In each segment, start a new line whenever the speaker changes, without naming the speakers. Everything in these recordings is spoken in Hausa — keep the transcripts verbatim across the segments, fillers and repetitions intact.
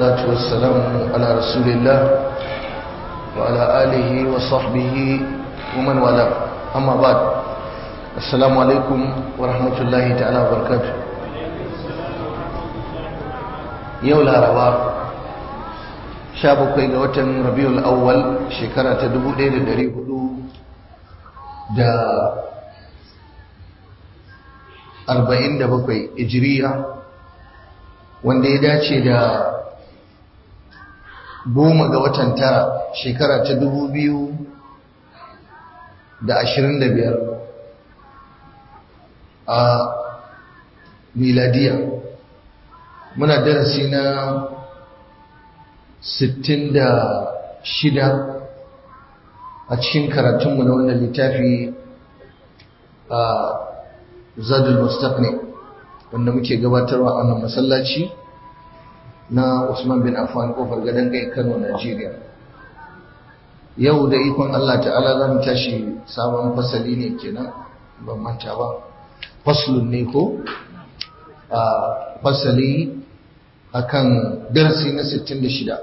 والصلاة والسلام على رسول الله وعلى آله وصحبه ومن والاه أما بعد السلام عليكم ورحمة الله تعالى وبركاته. يوم الأربعاء شابك إلى وطن ربيع الأول شكرا تدبو ليلة دري هدو دا أربعين دا بقي إجرية wanda ya dace da goma ga watan tara shekara ta dubu biyu da ashirin da biyar a miladiya. Muna darasi na sittin da shida a cikin karatunmu na wannan littafi a Zadul Mustaqni wanda muke gabatarwa a wannan masallaci na Usman bin Affan kofar gadon kai Kano, Najeriya. Yau da ikon Allah ta'ala zamu tashi sabon fasali ne kenan, ban manta ba. Faslun ne ko? A fasali akan darasi na sittin da shida.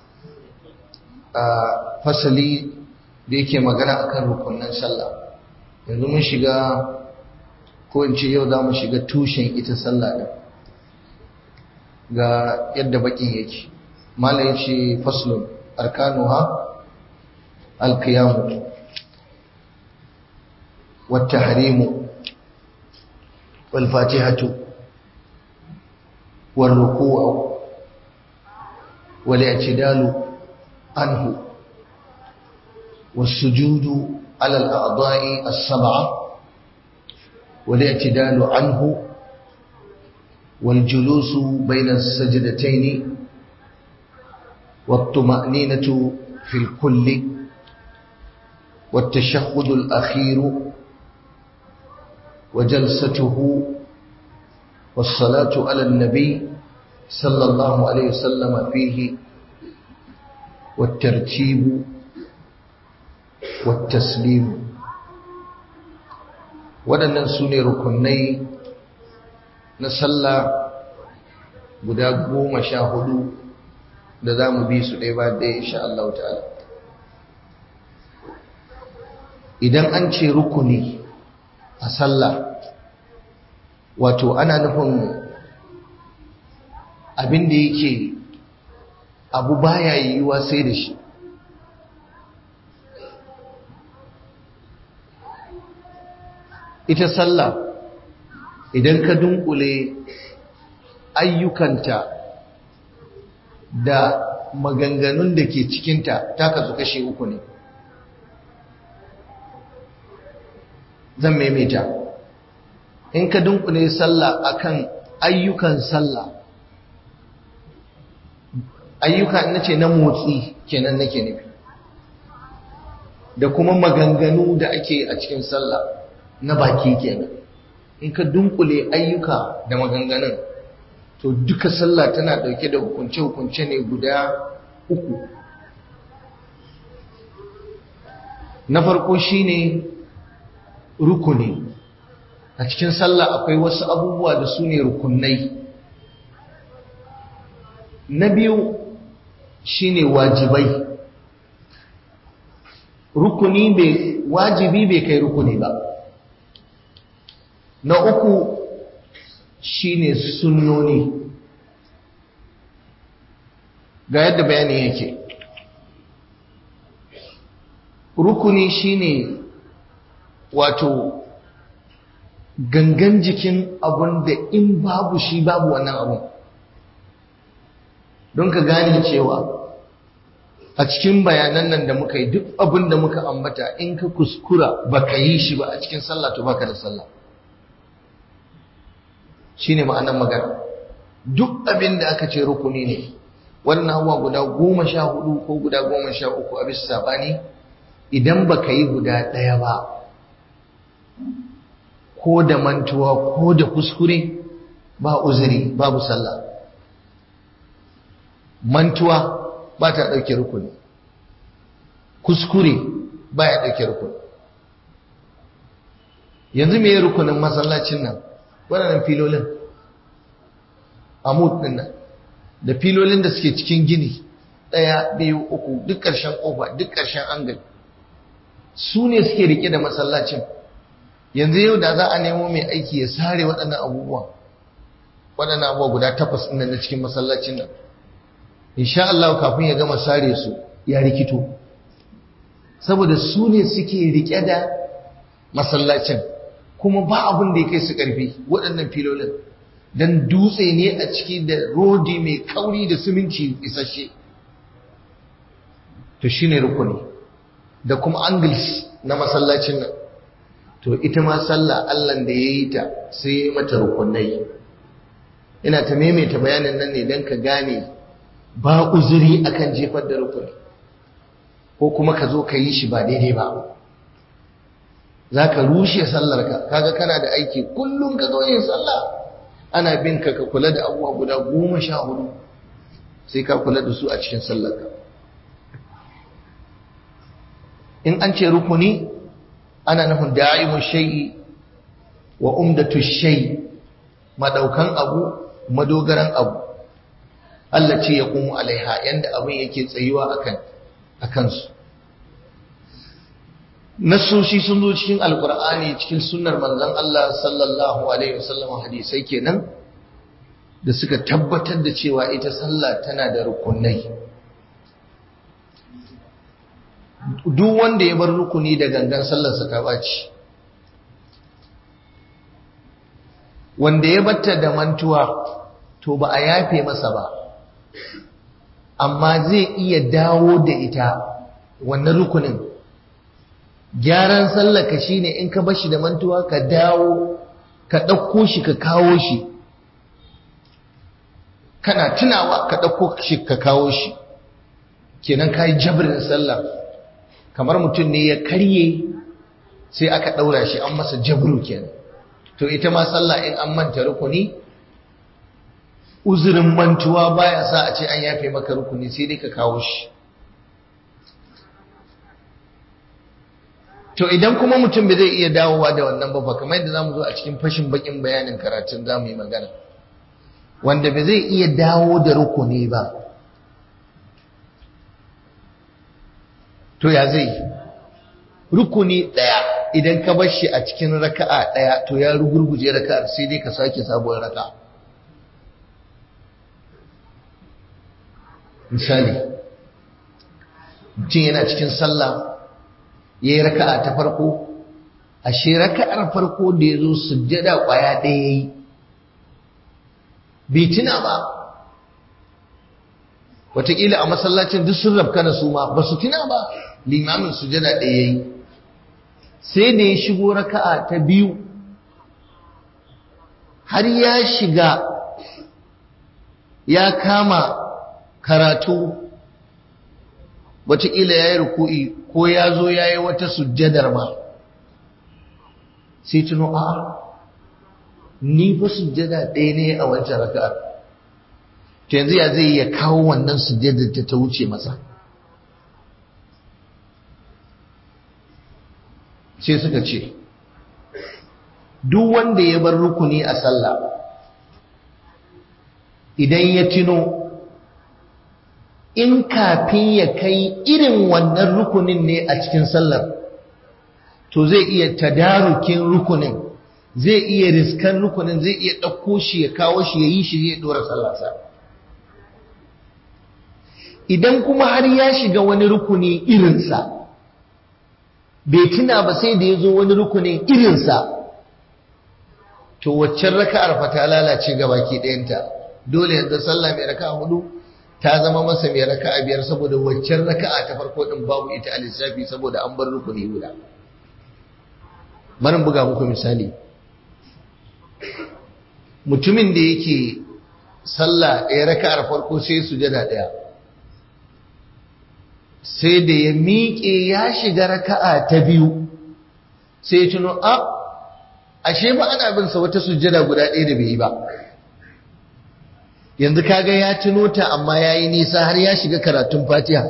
A fasali da yake magana akan rukunin sallah. Yanzu mun shiga ko in ce yau za mu shiga tushen ita sallah ɗin ga yadda baƙin yake. Malam ya ce faslun arkanuha alqiyamu wat tahrimu wal fatihatu wal ruku'u wal i'tidalu anhu was sujudu ala al a'dha'i as-sab'a والاعتدال عنه والجلوس بين السجدتين والطمأنينة في الكل والتشهد الأخير وجلسته والصلاة على النبي صلى الله عليه وسلم فيه والترتيب والتسليم. waɗannan su ne rukunai na sallah guda goma sha hudu da za mu bi su ɗaya ba ɗaya insha Allah ta'ala. Idan an ce rukuni a sallah wato ana nufin abin da yake abu baya yiwuwa sai da shi. Ita sallah idan ka dunkule ayyukanta da maganganun da ke cikinta ta kasu kashe uku ne. Zan maimaita. In ka dunkule sallah akan ayyukan sallah, ayyuka nace na motsi kenan nake nufi, da kuma maganganu da ake a cikin sallah na baki kenan. In ka dunkule ayyuka da maganganun to duka sallah tana dauke da hukunce-hukunce ne guda uku. Na farko shine rukuni. A cikin sallah akwai wasu abubuwa da su ne rukunai. Na biyu shine wajibai. Rukuni bai wajibi bai kai rukuni ba. Na uku shine sunnoni. Ga yadda bayani yake. Rukuni shine wato gangan jikin abun da in babu shi babu wannan abun. Don ka gane cewa a cikin bayanan nan da muka yi duk abin da muka ambata in ka kuskura baka yi shi ba a cikin sallah to baka da sallah. Shine ma'anar magana. Duk abin da aka ce rukuni ne, wannan hawa guda goma sha hudu ko guda goma sha uku a bisa sabani, idan baka yi guda ɗaya ba ko da mantuwa ko da kuskure ba uzuri babu sallah. Mantuwa ba ta ɗauke rukuni, kuskure ba ya ɗauke rukuni. Yanzu me rukunin masallacin nan? Waɗannan filolin amud ɗin nan da filolin da suke cikin gini ɗaya biyu uku duk ƙarshen ƙofa duk ƙarshen angal su ne suke rike da masallacin. Yanzu yau da za a nemo mai aiki ya sare waɗannan abubuwa waɗannan abubuwa guda takwas ɗin na cikin masallacin nan, insha Allah kafin ya gama sare su ya rikito, saboda su ne suke rike da masallacin. Kuma ba abin da ya kai su ƙarfi waɗannan filolin, don dutse ne a ciki da rodi mai kauri da siminti isasshe. To shi ne rukuni da kuma angles na masallacin nan. To ita ma sallah Allah da ya yi ta sai ya yi mata rukunai. Ina ta maimaita bayanin nan ne don ka gane ba uzuri akan jefar da rukuni ko kuma ka zo ka yi shi ba daidai ba. Za ka rushe sallarka, kaga kana da aiki kullum ka zo yin sallah ana bin ka ka kula da abubuwa guda goma sha hudu sai ka kula da su a cikin sallarka. In an ce rukuni ana nufin da'imu shay'i wa umdatu shay'i, madaukan abu madogaran abu, Allah ce ya kuma alaiha, yanda abin yake tsayuwa akan akan su. Nasoshi sun zo cikin alkur'ani cikin sunnar manzon Allah sallallahu alaihi wasallam, hadisai kenan da suka tabbatar da cewa ita sallah tana da rukunai. Duk wanda ya bar rukuni da gangan sallarsa ta baci, wanda ya batta da mantuwa to ba a yafe masa ba, amma zai iya dawo da ita wannan rukunin. Gyaran sallaka shine in ka bashi da mantuwa ka dawo ka ɗauko shi ka kawo shi, kana tunawa ka ɗauko shi ka kawo shi, kenan ka yi jabrin sallar. Kamar mutum ne ya karye sai aka ɗaura shi an masa jabru kenan. To ita ma sallah in an manta rukuni, uzurin mantuwa baya sa a ce an yafe maka rukuni, sai dai ka kawo shi. To idan kuma mutum bai zai iya dawowa da wannan ba fa, kamar yadda zamu zo a cikin fashin bakin bayanin karatun zamu yi magana, wanda bai zai iya dawo da rukuni ba, to ya zai? Rukuni daya idan ka bar shi a cikin raka'a daya to ya rugurguje raka'ar, sai dai ka sake sabuwar raka'a. Misali, mutum yana cikin sallah ya yi raka'a ta farko, ashe raka'ar farko da ya zo sujjada ƙwaya ɗaya ya yi, bai tuna ba. Wataƙila a masallacin duk sun rabka na su ma ba su tuna ba, limamin sujjada ɗaya ya yi. Sai da ya shigo raka'a ta biyu, har ya shiga ya kama karatu, wataƙila ya yi ruku'i ko ya zo ya yi wata sujjadar ma, sai tuno a'a ni fa sujjada ɗaya ne a wancan raka'ar. To yanzu ya zai ya kawo wannan sujjadar ta ta wuce masa. Sai suka ce duk wanda ya bar rukuni a sallah, idan ya tuno in kafin ya kai irin wannan rukunin ne a cikin sallar, to zai iya tadarukin rukunin, zai iya riskan rukunin, zai iya ɗauko shi ya kawo shi ya yi shi zai ɗora sallarsa. Idan kuma har ya shiga wani rukuni irinsa, bai tuna ba sai da ya zo wani rukunin irinsa, to waccan raka'ar fa ta lalace gabaki ɗayanta. Dole yanzu sallah mai raka'a hudu ta zama masa mai raka'a biyar, saboda waccan raka'a ta farko din babu ita a lissafi, saboda an bar rukuni guda. Bari buga muku misali. Mutumin da yake sallah ɗaya raka'ar farko sai sujada ɗaya, sai da ya miƙe ya shiga raka'a ta biyu, sai ya tuno a ashe ba ana bin sa wata sujada guda ɗaya da bai yi ba. Yanzu kaga ya tuno ta, amma yayi nisa har ya shiga karatun Fatiha,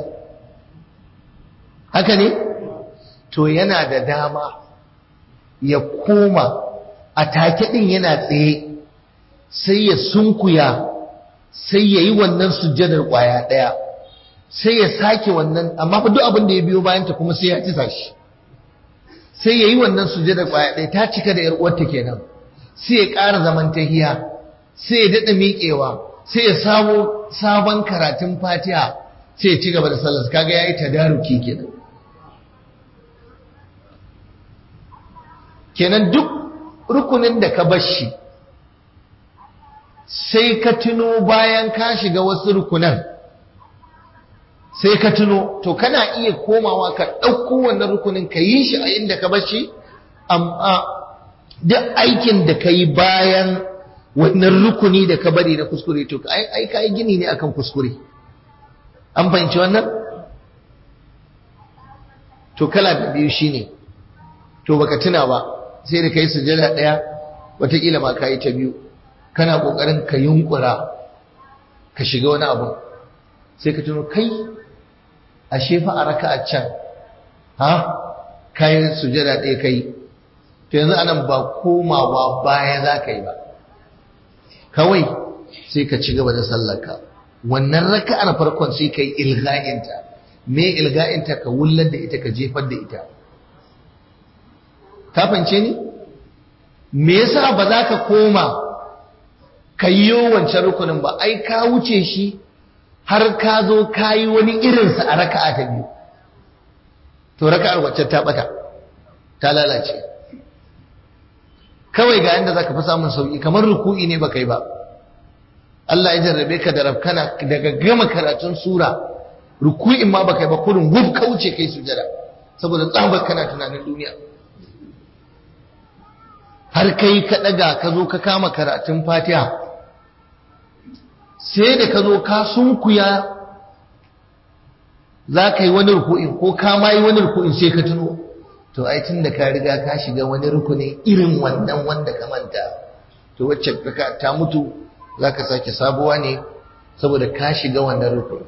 haka ne? To yana da dama ya koma a take din yana tsaye, sai ya sunkuya sai yayi wannan sujjadar kwaya daya sai ya sake wannan amma fa duk abin da ya biyo bayan ta kuma sai ya tisa shi sai yayi wannan sujjadar kwaya daya ta cika da yar uwarta kenan sai ya ƙara zaman tahiya sai ya dada miƙewa sai ya samu sabon karatun Fatiha sai ya ci gaba da sallar kaga yayi tadaruki kenan kenan duk rukunin da ka bar shi sai ka tuno bayan ka shiga wasu rukunan sai ka tuno to kana iya komawa ka ɗauko wannan rukunin ka yi shi a inda ka bar shi amma duk aikin da ka yi bayan wannan rukuni da ka bari na kuskure to ai ka yi gini ne akan kuskure an fahimci wannan to kala da biyu shine to baka tuna ba sai da kai sujada daya wataƙila ma kai ta biyu kana kokarin ka yunkura ka shiga wani abu sai ka tuno kai ashe fa a raka'a can ha kai sujada daya kai to yanzu anan ba komawa baya za ka yi ba kawai sai ka ci gaba da sallarka wannan raka'ar farkon sai kai ilga'inta me ilga'inta ka wullar da ita ka jefar da ita ka fance ni me yasa ba za ka koma ka yi wancan rukunin ba ai ka wuce shi har ka zo ka yi wani irinsa a raka'a ta biyu to raka'ar wacce ta bata ta lalace kawai ga yanda zaka fi samun sauki kamar ruku'i ne baka yi ba Allah ya jarrabe ka da rafkana daga gama karatun sura ruku'in ma baka yi ba kurin gub ka wuce kai sujada saboda tsabar kana tunanin duniya har kai ka daga ka zo ka kama karatun Fatiha sai da ka zo ka sunkuya za ka yi wani ruku'in ko ka ma yi wani ruku'in sai ka tuno to ai tun da ka riga ka shiga wani rukunin irin wannan wanda ka manta to wacce ka ta mutu za ka sake sabuwa ne saboda ka shiga wannan rukunin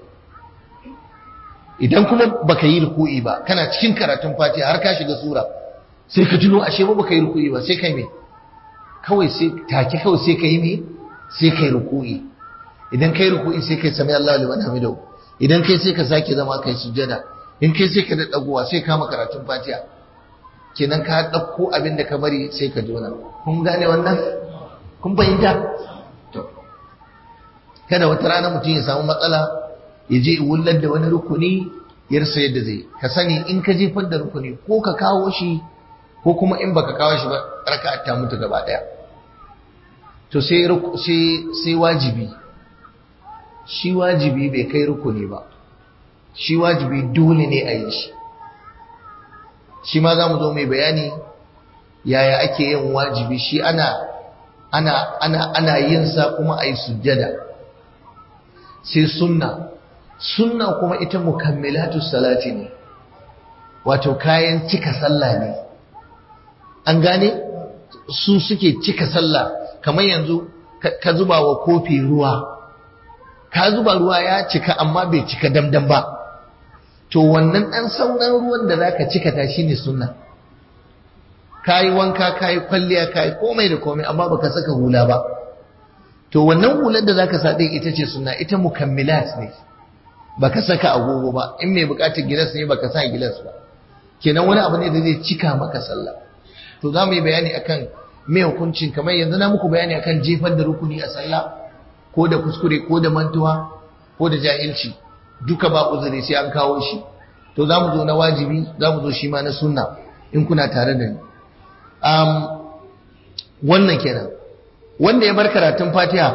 idan kuma baka yi ruku'i ba kana cikin karatun Fatiha har ka shiga sura sai ka tuno ashe ba baka yi ruku'i ba sai kai me kawai sai take kawai sai kai me sai kai ruku'i idan kai ruku'i sai kai sami Allahu liman hamidahu idan kai sai ka sake zama kai sujjada in kai sai ka da dagowa sai ka karatun Fatiha kenan ka dauko abin da ka bari sai ka jona kun gane wannan kun fahimta to kada wata rana mutum ya samu matsala ya je wullar da wani rukuni ya rasa yadda zai ka sani in ka jefar da rukuni ko ka kawo shi ko kuma in baka kawo shi ba raka'a ta mutu gaba daya to sai sai sai wajibi shi wajibi bai kai rukuni ba shi wajibi dole ne a yi shi shi ma za mu zo mai bayani yaya ake yin wajibi shi ana ana ana ana yin sa kuma a yi sujjada sai sunna sunna kuma ita mukammilatu salati ne wato kayan cika sallah ne an gane su suke cika sallah kamar yanzu ka zuba wa kofi ruwa ka zuba ruwa ya cika amma bai cika damdam ba to wannan dan sauran ruwan da zaka cika ta shine sunna kai wanka kai kwalliya kai komai da komai amma baka saka hula ba to wannan hular da zaka sa din ita ce sunna ita mukammilat ne baka saka agogo ba in mai bukatar gilas ne baka sa gilas ba kenan wani abu ne da zai cika maka sallah to za mu yi bayani akan me hukuncin kamar yanzu na muku bayani akan jefar da rukuni a sallah ko da kuskure ko da mantuwa ko da jahilci duka ba uzuri sai an kawo shi to za mu zo na wajibi za mu zo shi ma na sunna in kuna tare da ni um, wannan kenan wanda ya bar karatun Fatiha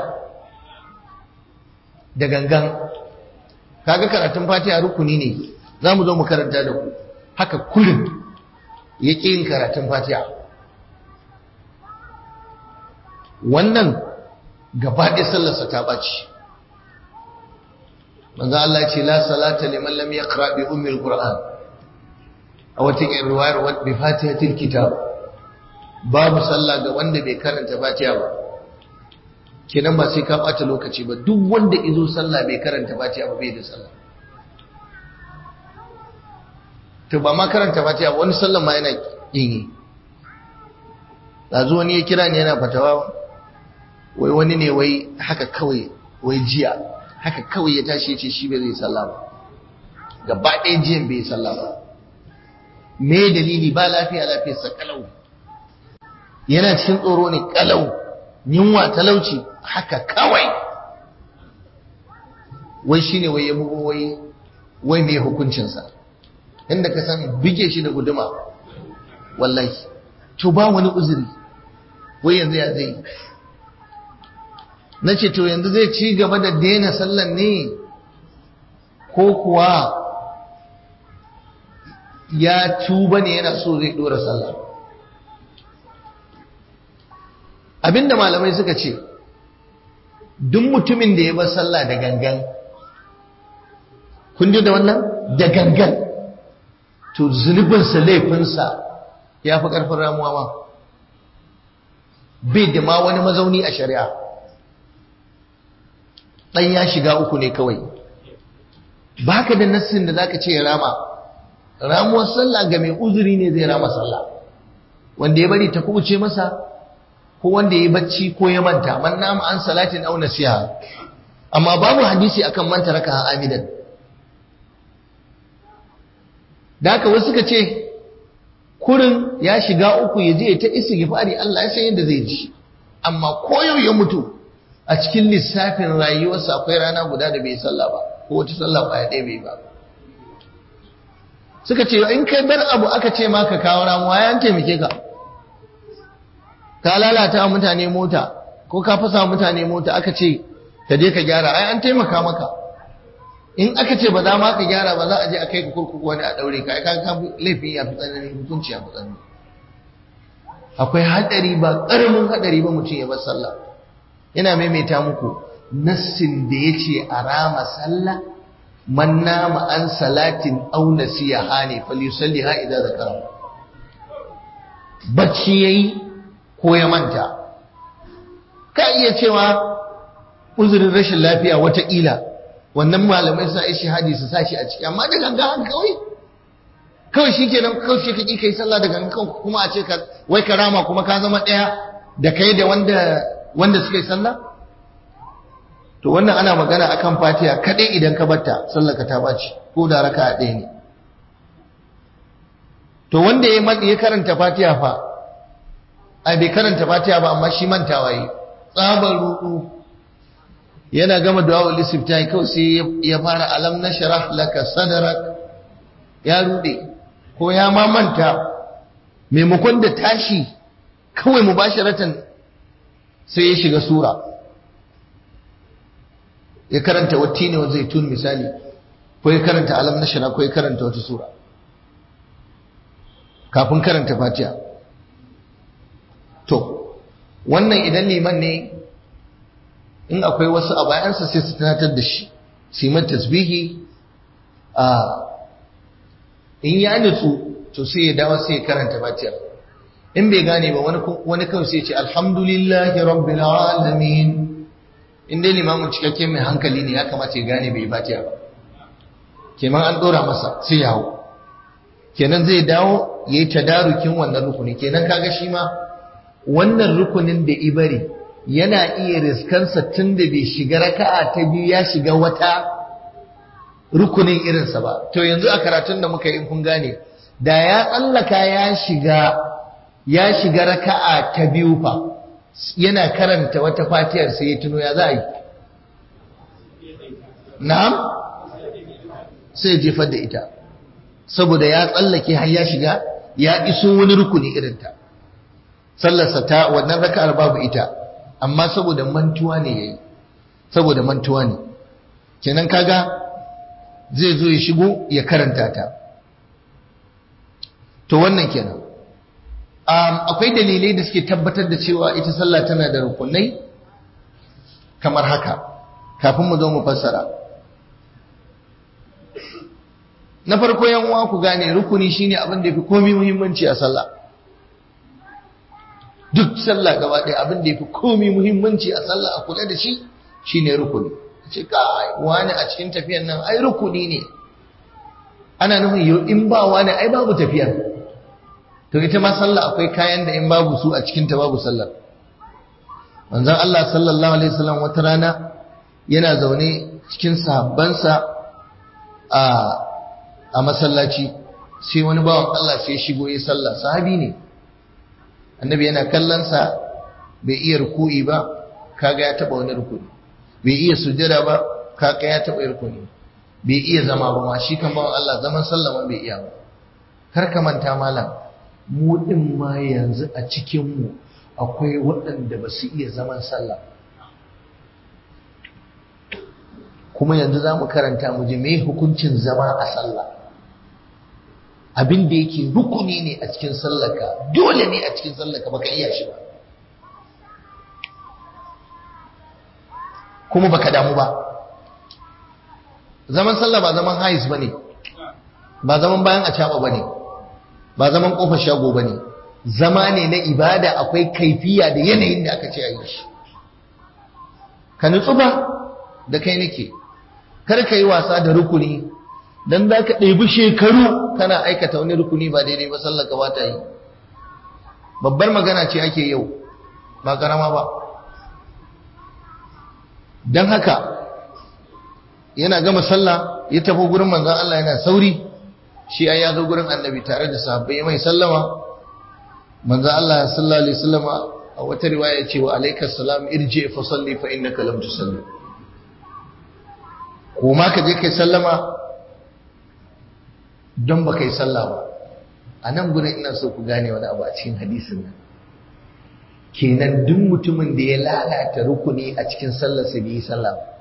da gangan kaga karatun Fatiha rukuni ne za mu zo mu karanta da ku haka kullum ya ƙi yin karatun Fatiha wannan gaba ɗaya sallarsa ta ɓaci manzo Allah ce la salata liman lam yaqra bi ummil qur'an a wata riwayar wa bi fatihatil kitab babu sallah ga wanda bai karanta Fatiha ba kenan ba sai ka ɓata lokaci ba duk wanda izo sallah bai karanta Fatiha ba bai da sallah to ba ma karanta Fatiha ba wani sallah ma yana yin yanzu wani ya kira ni yana fatawa wai wani ne wai haka kawai wai jiya haka kawai ya tashi ya ce shi bai zai sallah ba, gaba ɗaya jiyan bai sallah ba. Me dalili? ba lafiya, lafiyarsa kalau, yana cikin tsoro ne kalau, yunwa, talauci, haka kawai wai shine wai ya bugo wai wai me hukuncinsa, inda ka san bige shi da guduma wallahi. To ba wani uzuri, wai yanzu ya zai, na ce to yanzu zai ci gaba da daina sallan ne ko kuwa ya tuba ne yana so zai dora sallah? Abinda malamai suka ce, duk mutumin da ya bar sallah da gangan, kun ji da wannan, da gangan, to zunubinsa, laifinsa ya fi ƙarfin ramuwa ma, bai da ma wani mazauni a shari'a. ɗan ya shiga uku ne kawai, ba ka da nassin da za ka ce ya rama. Ramuwar sallah ga mai uzuri ne zai rama sallah, wanda ya bari ta kubuce masa, ko wanda ya yi bacci ko ya manta, man nama an salatin aw nasiha. Amma babu hadisi akan manta raka'a amidan. Da haka wasu suka ce kurin ya shiga uku ya je ta istighfari, Allah ya san yadda zai ji. Amma koyau ya mutu a cikin lissafin rayuwarsa akwai rana guda da bai sallah ba, ko wata sallah ba ya ɗaya bai ba. Suka ce in kai bar abu aka ce ma ka kawo ramuwa, ya taimake ka. Ka lalata mutane mota ko ka fasa mutane mota, aka ce ka je ka gyara, ai an taimaka maka. In aka ce ba za ma ka gyara ba, za a je a kai ka kurkuku wani a daure ka, ai ka ka laifi ya fi tsanani, hukunci ya fi tsanani. Akwai hadari, ba karamin hadari ba mutum ya bar sallah. Ina maimaita muku nassin da yace a rama sallah, man nama an salatin aw nasiha ne falyusalliha idza zakara. Bacci yayi ko ya manta, ka iya cewa uzurin rashin lafiya wataƙila, wannan malamai sa yi shahadi su sashi a ciki, amma da ganga kawai kawai shi kenan, kawai shi kake kai sallah da ganga kuma a ce ka wai karama, kuma ka zama ɗaya da kai da wanda wanda suka yi sallah. To wannan ana magana akan fatiha kadai, idan ka batta sallar ka ta baci ko da raka'a ɗaya ne. To wanda ya ya karanta fatiha fa, ai bai karanta fatiha ba amma shi mantawa yi, tsabar rudu, yana gama du'a'ul istiftahi kawai sai ya fara alam nashrah laka sadrak, ya rude ko ya ma manta, maimakon da tashi kawai mubasharatan sai ya shiga sura, ya karanta wattini wa zaitun misali, ko ya karanta alam nashrah, ko ya karanta wata sura kafin karanta fatiha. To wannan idan liman ne, in akwai wasu a bayansa sai su tunatar da shi, su yi tasbihi. A in ya nutsu to sai ya dawo sai ya karanta fatiha. In bai gane ba, wani kawai sai ya ce alhamdulillahi rabbil alamin. In dai limamin cikakke mai hankali ne, ya kamata ya gane bai fatiha ba, kenan an dora masa sai ya hau, kenan zai dawo yayi tadarukin wannan rukuni. Kenan kaga shi ma wannan rukunin da ibari yana iya riskansa tun da bai shiga raka'a ta biyu ya shiga wata rukunin irinsa ba. To yanzu a karatun da muka yi, kun gane, da ya tsallaka ya shiga ya shiga raka'a ta biyu fa, yana karanta wata fatiyar sai ya tuno, ya za a yi? Na'am, sai jefar da ita, saboda ya tsallake har ya shiga ya iso wani rukuni irinta. Sallarsa ta wannan raka'ar babu ita, amma saboda mantuwa ne yayi, saboda mantuwa ne. Kenan kaga zai zo ya shigo ya karanta ta. To wannan kenan. Um, akwai dalilai da suke tabbatar da cewa ita sallah tana da rukunai kamar haka, kafin mu zo mu fassara. Na farko yan uwa ku gane, rukuni shine abin da yafi komai muhimmanci a sallah. Duk sallah gaba ɗaya abin da yafi komai muhimmanci a sallah a kula da shi shine rukuni. Ce kai wani a cikin tafiyan nan ai rukuni ne, ana nufin in ba wani ai babu tafiya. To ita ma sallah akwai kayan da in babu su a cikin ta babu sallar. Manzon Allah sallallahu alaihi wasallam wata rana yana zaune cikin sahabbansa a a masallaci sai wani bawan Allah sai shigo ya sallah, sahabi ne. Annabi yana kallon sa, bai iya ruku'i ba, kaga ya taba wani ruku'i. Bai iya sujjada ba, kaga ya taba ruku'i. Bai iya zama ba ma, shi kan bawan Allah zaman sallah ma bai iya ba. Kar ka manta malam, mu din ma yanzu a cikin mu akwai waɗanda ba su iya zaman sallah. Kuma yanzu za mu karanta mu ji me hukuncin zama a sallah. Abin da yake rukuni ne a cikin sallaka, dole ne a cikin sallaka, baka iya shi ba. Kuma baka damu ba. Zaman sallah ba zaman hais bane. Ba zaman bayan acaba bane. Ba zaman kofar shago bane. Zama ne na ibada, akwai kaifiya da yanayin da aka ce a yi shi. Ka nutsu ba da kai nake. Kar ka yi wasa da rukuni, dan za ka ɗebi shekaru kana aikata wani rukuni ba daidai ba, sallar ka ba ta yi. Babbar magana ce ake yau, ba karama ba. Don haka yana gama sallah ya tafi gurin manzon Allah yana sauri, shi ai ya zo gurin annabi tare da sahabbai mai sallama. Manzon Allah sallallahu alaihi wasallam a wata riwaya ya ce wa alaikas salam irji fa salli fa innaka lam tusalli. Ko ma ka je kai sallama don ba kai sallah ba. A nan gudun ina so ku gane wani abu a cikin hadisin nan. Kenan duk mutumin da ya lalata rukuni a cikin sallarsa bai yi sallah ba.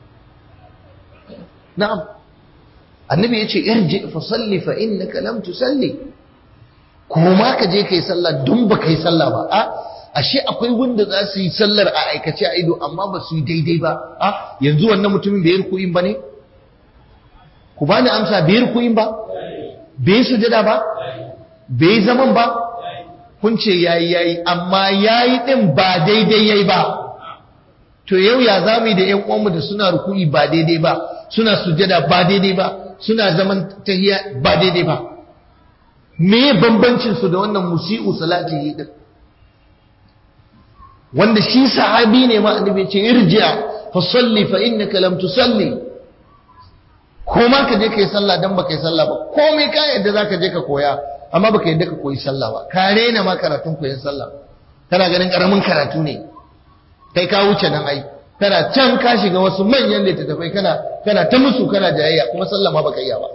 Na'am. Annabi ya ce irji fa salli fa innaka lam tusalli. Ko ma ka je kai sallah don ba kai sallah ba. A ashe akwai wanda za su yi sallar a aikace a ido amma ba su yi daidai ba. A yanzu wannan mutumin bai rukuyin ba ne? Ku bani amsa, bai rukuyin ba? Bai sujada ba? Bai zaman ba? Kun ce yayi yayi amma yayi din ba daidai yayi ba. To yau ya zamu da ƴan uwanmu da suna ruku'i ba daidai ba, suna sujada ba daidai ba, suna zaman tahiyya ba daidai ba. Me bambancin su da wannan musi'u salatihi din? Wanda shi sahabi ne ma annabi ce irji'a fa salli fa innaka lam tusalli. Ko ma ka je kai sallah dan baka yi sallah ba, komai ka yadda zaka je ka koya amma baka yadda ka koyi sallah ba. Ka rena ma karatun koyon sallah, kana ganin karamin karatu ne, kai ka wuce nan ai, kana can ka shiga wasu manyan littattafai kana kana ta musu kana jayayya kuma sallah ma baka iya ba.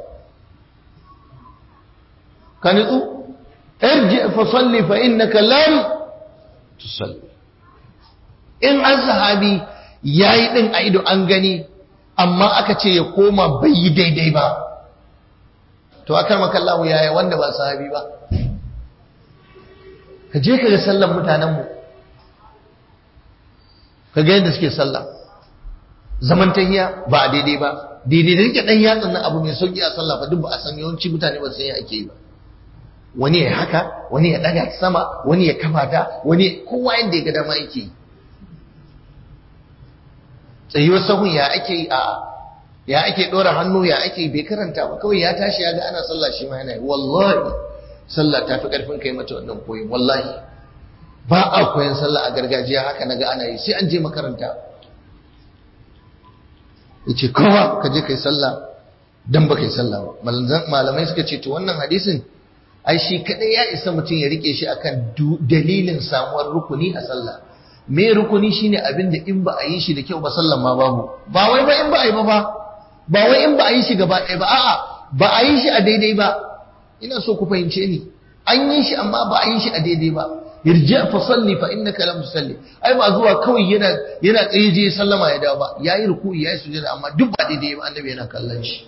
Ka nutsu, irji fa salli fa innaka lam tusalli. In an sahabi yayi din a ido an gani amma aka ce ya koma bai yi daidai ba, to akan makallahu yaya wanda ba sahabi ba? Ka je ka ga sallan mutanenmu, ka ga yadda suke sallah. Zaman tahiya ba a daidai ba, daidai da rike dan yatsan nan abu mai sauki a sallah fa duk ba a san, yawanci mutane ba san ya ake yi ba. Wani ya haka, wani ya daga sama, wani ya kafata, wani kowa yanda ya ga dama yake yi. Tsayuwar sahun ya ake yi a ya ake ɗora hannu ya ake bai karanta ba, kawai ya tashi ya ga ana sallah shi ma yana yi. Wallahi sallah ta fi ƙarfin kai mata wannan koyi. Wallahi ba a koyan sallah a gargajiya haka naga ana yi, sai an je makaranta. Yace kowa ka je kai sallah dan ba kai sallah ba. Malamai suka ce to wannan hadisin ai shi kadai ya isa mutum ya rike shi akan dalilin samuwar rukuni a sallah. Me rukuni shine abin da in ba a yi shi da kyau ba sallan ma babu. Ba wai ba in ba a yi ba ba. Ba wai in ba a yi shi gaba ɗaya ba, a'a ba a yi shi a daidai ba. Ina so ku fahimce ni. An yi shi amma ba a yi shi a daidai ba. Irji fa salli fa innaka lam tusalli. Ai ba zuwa kawai yana yana tsaye je sallama ya dawo ba. Yayi ruku'i yayi sujada amma duk ba daidai ba, annabi yana kallon shi.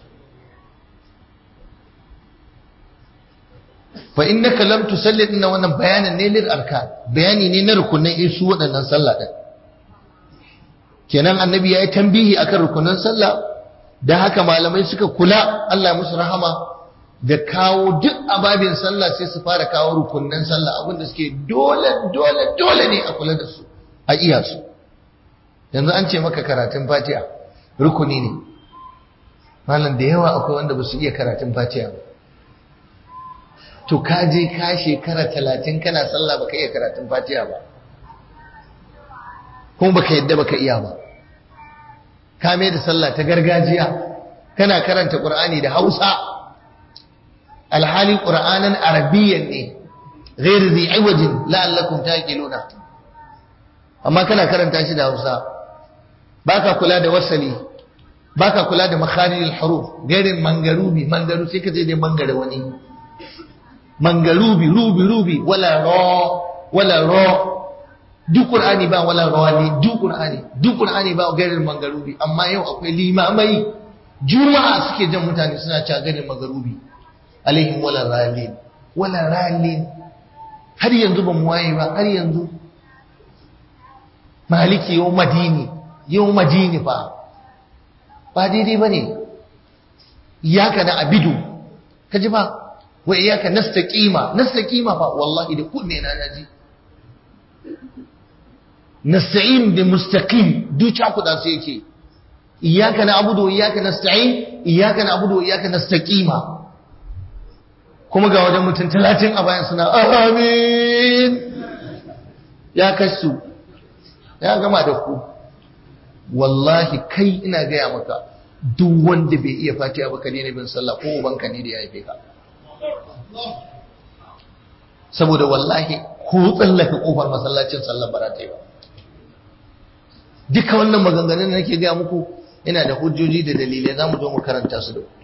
Fa innaka lam tusalli dinnan wannan bayanin ne lil arkan, bayani ne na rukunin su waɗannan sallah din. Kenan annabi yayi tambihi akan rukunin sallah, dan haka malamai suka kula, Allah ya musu rahama, da kawo duk ababin sallah sai su fara kawo rukunin sallah, abinda suke dole dole dole ne a kula da su, a iya su. Yanzu an ce maka karatun Fatiha rukuni ne. Malam da yawa akwai wanda ba su iya karatun Fatiha ba. To ka je ka shekara talatin kana sallah baka iya karatun Fatiha ba, kuma baka yadda baka iya ba. ka mai da sallah ta gargajiya kana karanta Qur'ani da Hausa alhali Qur'anan arabiyyan ne غير ذي عوج لعلكم تعقلون amma kana karanta shi da Hausa baka kula da wasali baka kula da makharijul huruf gairin mangarubi mangaru sai kaje dai mangare wani mangarubi rubi rubi wala ra wala ra duk Qur'ani ba wala rawani duk Qur'ani duk Qur'ani ba gairin mangarubi amma yau akwai limamai juma'a suke jan mutane suna cewa gairin mangarubi alaihim wala ralin wala ralin har yanzu ba mu waye ba har yanzu maliki yau madini yau madini fa ba daidai ba ne iyaka na abidu kaji ba wa iyaka nastaqima nastaqima fa wallahi da kunne na naji nasta'in da mustaqim duka kuda sai yake iyaka na abudu wa iyaka nasta'in iyaka na abudu wa iyaka nastaqima kuma ga wajen mutum talatin a bayan suna amin ya kasu ya gama da ku wallahi kai ina gaya maka duk wanda bai iya fatiha ba ka ne bin sallah ko ubanka ne da ya haife ka saboda wallahi ko tsallaka kofar masallacin sallar ba ta yi ba duka wannan maganganun da nake gaya muku ina da hujjoji da dalilai za mu zo mu karanta su da ku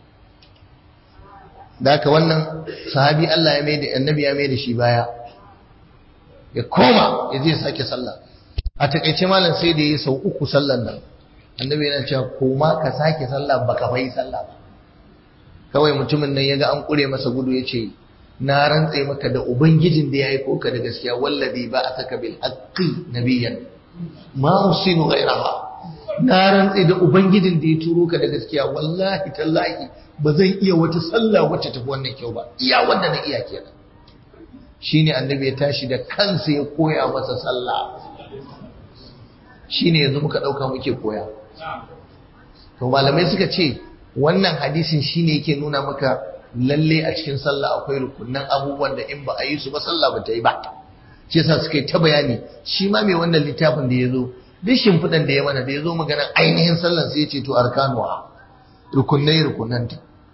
da haka wannan sahabi Allah ya maida annabi ya maida shi baya ya koma ya je sake sallah a takeice malam sai da yayi sau uku sallan nan annabi yana cewa koma ka sake sallah baka bai sallah ba kawai mutumin nan yaga an kure masa gudu yace na rantsa maka da ubangijin da yayi koka da gaskiya wallazi ba ataka bil haqqi nabiyyan ma usinu ghayraha na rantsa da ubangijin da ya turo ka da gaskiya wallahi tallahi ba zan iya wata sallah wacce tafi wannan kyau ba iya wanda na iya kenan shine annabi ya tashi da kansa ya koya masa sallah shine yanzu muka dauka muke koya to malamai suka ce wannan hadisin shine yake nuna maka lalle a cikin sallah akwai rukunnan abubuwan da in ba a yi su ba sallah ba ta yi ba shi yasa suka yi ta bayani shi ma mai wannan littafin da ya zo duk shimfiɗan da ya mana da ya zo magana ainihin sallan sai ya ce to arkanuwa rukunnai rukunnanta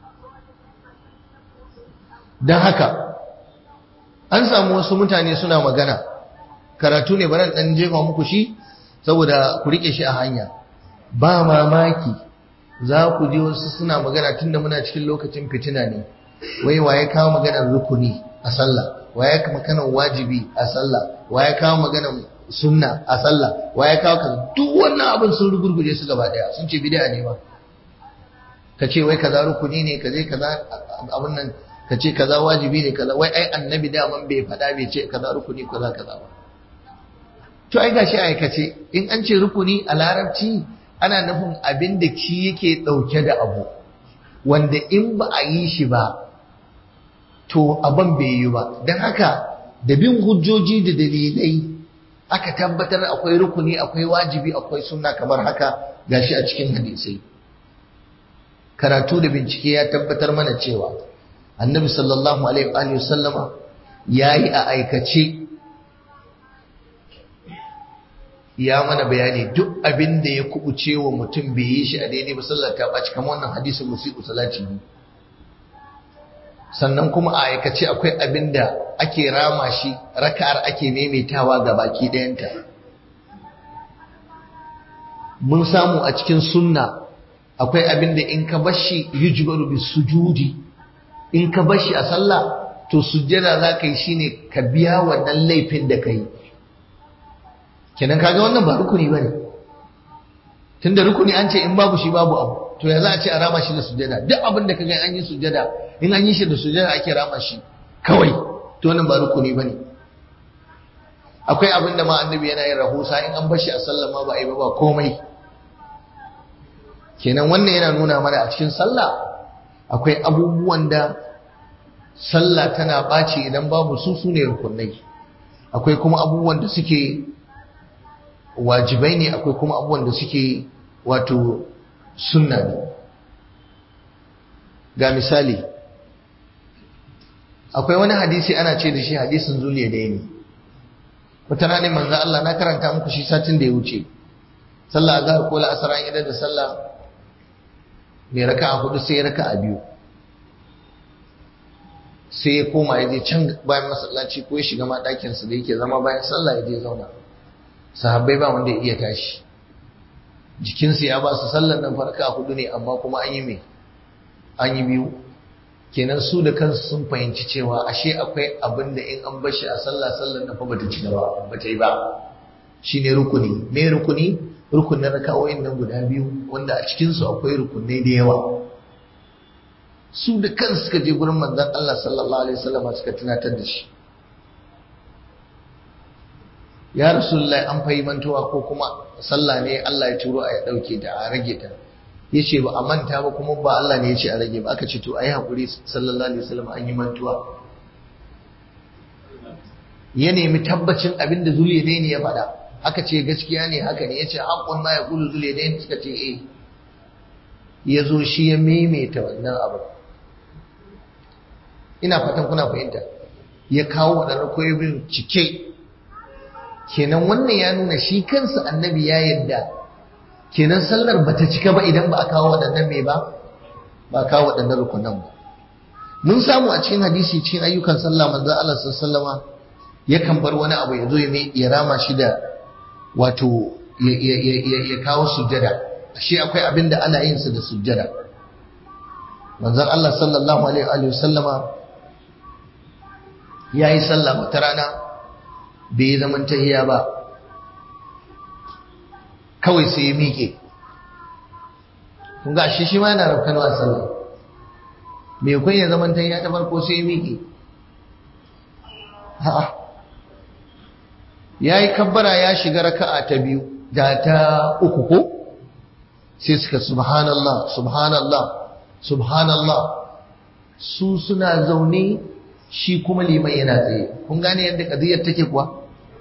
don haka an samu wasu mutane suna magana karatu ne bari dan jefa muku shi saboda ku rike shi a hanya ba mamaki za ku ji wasu suna magana tunda muna cikin lokacin fitina ne wai waye kawo maganar rukuni a sallah waye kawo maganar wajibi a sallah waye kawo maganar sunna a sallah waye kawo kaza duk wannan abin sun rugurguje su gaba daya sun ce bid'a ne ba ka ce wai kaza rukuni ne kaze kaza abin nan ka ce kaza wajibi ne kaza wai ai annabi da man bai faɗa bai ce kaza rukuni kaza kaza ba to ai gashi aikace in an ce rukuni a larabci ana nufin abin da ki yake dauke da abu wanda in ba a yi shi ba to abin bai yi ba dan haka da bin hujjoji da dalilai aka tabbatar akwai rukuni akwai wajibi akwai sunna kamar haka gashi a cikin hadisai karatu da bincike ya tabbatar mana cewa annabi sallallahu alaihi wa sallama yayi a aikace ya mana bayani duk abin da ya kubuce wa mutum bai yi shi a daidai ba sallar ta baci kamar wannan hadisin musiku salati ne sannan kuma a aikace akwai abin da ake rama shi raka'ar ake maimaitawa ga baki ɗayanta mun samu a cikin sunna akwai abin da in ka bashi yujbaru bis sujudi in ka bashi a sallah to sujjada za ka yi shine ka biya wannan laifin da ka yi kenan kaga wannan ba rukuni bane tunda rukuni an ce in babu shi babu abu to ya za a ce a rama shi da sujjada duk abin da kaga an yi sujjada in an yi shi da sujjada ake rama shi kawai to wannan ba rukuni bane akwai abin da ma annabi yana yin rahusa in an bashi a sallah ma ba a yi ba ba komai kenan wannan yana nuna mana a cikin sallah akwai abubuwan da sallah tana ɓaci idan babu su su ne rukunai akwai kuma abubuwan da suke wajibai ne akwai kuma abubuwan da suke wato sunna ne ga misali akwai wani hadisi ana ce da shi hadisin zuliya da ne wata rana manzo Allah na karanta muku shi satin da ya wuce sallah azhar ko la'asar an idar da sallah mai raka'a hudu sai raka'a biyu sai ya koma ya je can bayan masallaci ko ya shiga ma ɗakin sa da yake zama bayan sallah ya je zauna sahabbai ba wanda ya iya tashi jikinsu ya ba su sallar nan farka hudu ne amma kuma an yi mai an yi biyu kenan su da kansu sun fahimci cewa ashe akwai abin da in an bar shi a sallah sallar nan fa bata ci gaba bata yi ba shine rukuni me rukuni rukunin rakawoyin nan guda biyu wanda a cikin su akwai rukunai da yawa su da kansu suka je gurin manzon Allah sallallahu alaihi wasallam suka tunatar da shi ya rasulullahi an fahimtantowa ko kuma sallah ne Allah ya turo a ya dauke ta a rage ta yace ba a manta ba kuma ba Allah ne yace a rage ba aka ce to ayi hakuri sallallahu alaihi wasallam an yi mantuwa ya nemi tabbacin abinda Zuliyadaini ya faɗa aka ce gaskiya ne haka ne yace haqqun ma yaqulu Zuliyadaini suka ce eh yazo shi ya maimaita wannan abu ina fatan kuna fahimta ya kawo wadannan koyobin cike kenan wannan ya nuna shi kansa annabi ya yadda kenan sallar bata cika ba idan ba a kawo waɗannan mai ba ba a kawo waɗannan rukunan ba mun samu a cikin hadisi cikin ayyukan sallah manzo Allah sallallahu alaihi wasallama yakan bar wani abu ya zo ya rama shi da wato ya kawo sujjada ashe akwai abin da ana yin sa da sujjada manzon Allah sallallahu alaihi wasallama yayi sallah wata rana bai yi zaman tahiya ba kawai sai ya miƙe kun ga shi shi ma yana rafkanu a sallah mai kun ya zaman tahiya ta farko sai ya miƙe a'a ya yi kabbara ya shiga raka'a ta biyu da ta uku ko sai suka subhanallah subhanallah subhanallah su suna zaune shi kuma liman yana tsaye kun gane yadda kadiyar take kuwa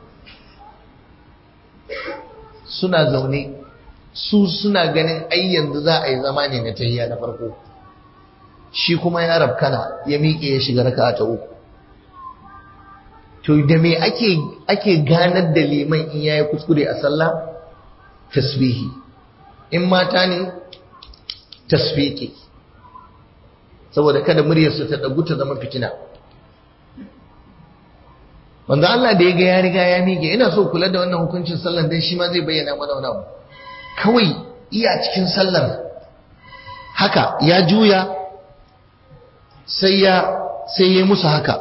suna zaune su suna ganin ai yanzu za a yi zama ne na tahiyya na farko shi kuma ya rabkana ya miƙe ya shiga raka'a ta uku to da me ake ake ganar da liman in yayi kuskure a sallah tasbihi in mata ne tasfiki saboda kada muryarsu ta dagu ta zama fitina wanda Allah da ya ga ya riga ya mige ina so kula da wannan hukuncin sallar dan shi ma zai bayyana mana wani abu kawai iya cikin sallar haka ya juya sai ya sai ya musu haka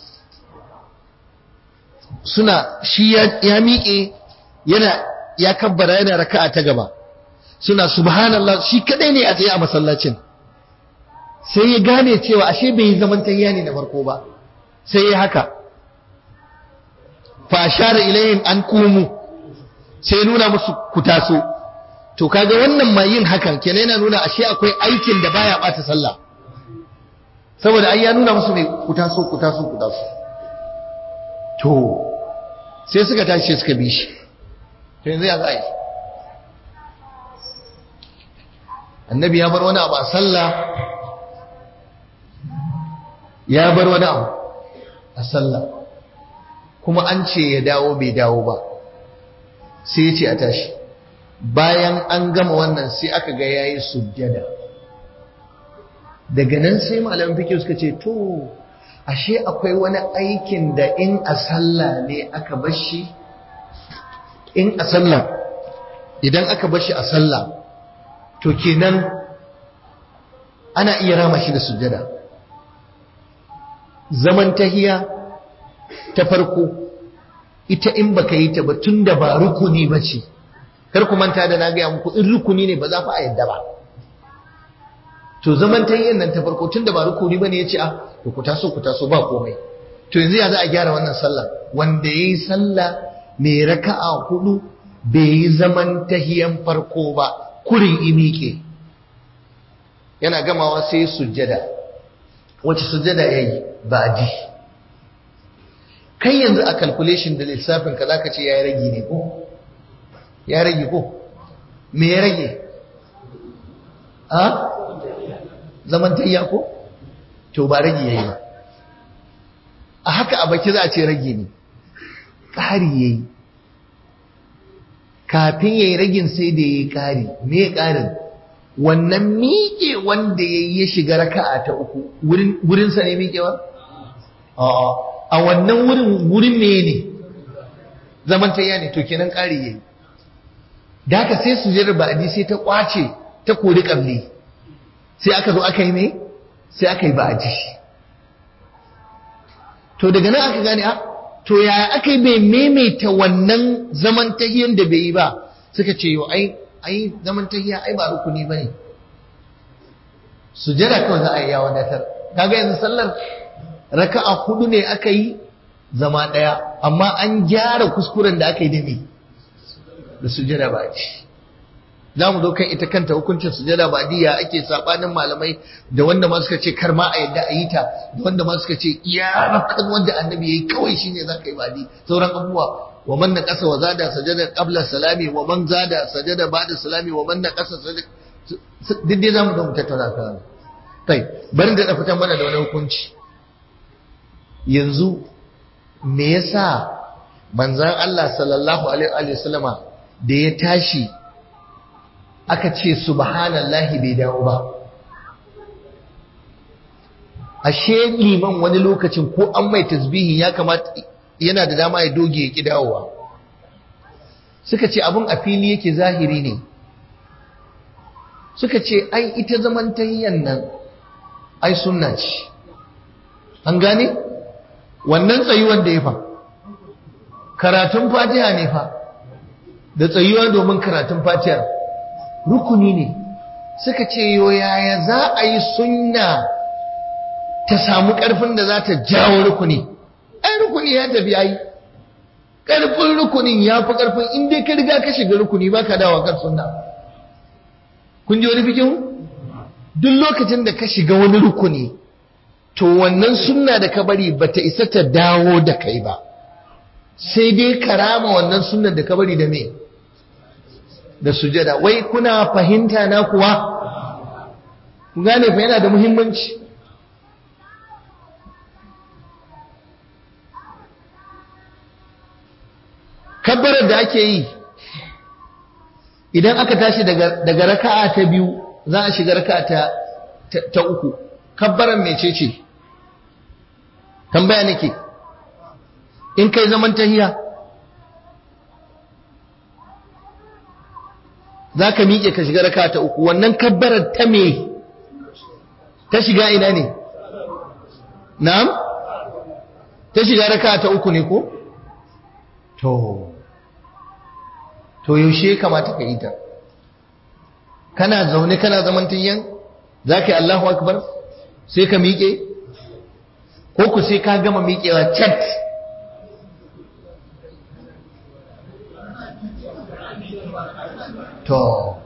suna shi ya, ya miƙe yana ya kabbara yana raka'a ta gaba suna subhanallah shi kadai ne a tsaye a masallacin sai ya gane cewa ashe bai yi zaman tayya ne na farko ba sai ya haka fa ashara ilayhim an kumu sai nuna musu ku taso to kaga wannan mai yin hakan kenan yana nuna ashe akwai aikin da baya bata sallah saboda ai ya nuna musu mai ku taso ku taso ku taso to sai suka tashi suka bi shi to yanzu ya zai annabi ya bar wani abu a sallah ya bar wani abu a sallah kuma an ce ya dawo bai dawo ba sai ya ce a tashi bayan an gama wannan sai aka ga yayi sujjada daga nan sai malamin fiqh suka ce to ashe akwai wani aikin da in a sallah ne aka bar shi in a sallah idan aka bar shi a sallah to kenan ana iya rama shi da sujjada zaman tahiya ta farko ita in baka yi ta ba tunda ba rukuni bace kar ku manta da na ga muku in rukuni ne ba za fa a yadda ba to zaman tahiyan nan ta farko tunda ba rukuni bane yace a to ku taso ku taso ba komai to yanzu ya za a gyara wannan sallah wanda yayi sallah mai raka'a hudu bai yi zaman tahiyan farko ba kurin imike yana gamawa sai sujjada wace sujjada yayi baji kai yanzu a calculation da lissafin ka zaka ce yayi rage ne ko ya rage ko me ya rage a zaman tayya ko to ba rage yayi ba a haka a baki za a ce rage ne ƙari yayi kafin yayi ragin sai da yayi ƙari. Me ya ƙarin? Wannan miƙe wanda yayi ya shiga raka'a ta uku wurin wurin sa ne miƙewa? A'a, a wannan wurin wurin me ne? Zaman tayya ne, to kenan ƙari yayi. Da haka sai sujudar ba'di sai ta kwace ta kori kabli. Sai aka zo aka yi me? Sai aka yi ba'di. To daga nan aka gane a to yaya aka yi bai maimaita wannan zaman tahiyyar da bai yi ba, suka ce yo ai ai zaman tahiyya ai ba rukuni bane, sujada kawai za a yi ya wadatar. Kaga yanzu sallar raka'a hudu ne aka yi zama daya, amma an gyara kuskuren da aka yi da me da sujada ba ci. Za mu zo kan ita kanta hukuncin sujada ba diya ake sabanin malamai, da wanda ma suka ce kar ma a yadda a yi ta, da wanda ma suka ce iya rakan wanda annabi yayi kawai shine za ka yi badi, sauran abubuwa wa man naqasa wa zada sajada qabla salami wa man zada sajada ba'da salami wa man naqasa sajada, duk dai zamu zo mu tattauna kan kai. Bari da fitan mana da wani hukunci yanzu. Me yasa manzon Allah sallallahu alaihi wa sallama da ya tashi aka ce subhanallahi bai dawo ba? Ashe liman wani lokacin ko an mai tasbihi ya kamata yana da dama ya doge ya ki dawowa. Suka ce abun a fili yake, zahiri ne. Suka ce ai ita zaman tahiyyan nan ai sunna ce, an gane wannan tsayuwan da ya fa karatun fatiha ne fa, da tsayuwa domin karatun fatihar rukuni ne. Suka ce yo yaya za a yi sunna ta samu ƙarfin da za ta jawo rukuni? Ai rukuni ya tafi ai, ƙarfin rukunin ya fi ƙarfin in dai ka riga ka shiga rukuni ba ka dawo kan sunna. Kun ji wani fikin? Duk lokacin da ka shiga wani rukuni to wannan sunna da ka bari ba ta isa ta dawo da kai ba, sai dai karama wannan sunnar da ka bari da me? Da sujada. Wai kuna fahimta na kuwa? Ku gane fa yana da muhimmanci. Kabbarar da ake yi idan aka tashi daga daga raka'a ta biyu za a shiga raka'a ta ta uku, kabbarar mecece? Tambaya nake. In kai zaman tahiya za ka miƙe ka shiga raka ta uku, wannan kabbarar ta me? Ta shiga ina ne? Na'am? Ta shiga raka ta uku ne ko? To, to yaushe kamata ka yi ta? Kana zaune kana zaman tayyan? Za ka yi Allahu Akbar? Sai ka miƙe? Ko ku sai ka gama miƙewa cat? To,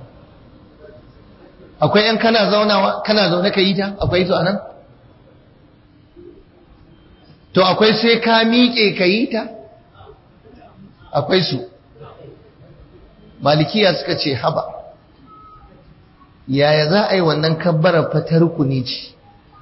akwai ‘yan kana zaunawa, kana zaune ka yi ta, akwai su anan? To, akwai sai ka miƙe ka yi ta? Akwai su. Malikiya suka ce, haba, yaya za a yi wannan kabbarar fatar rukuni ce?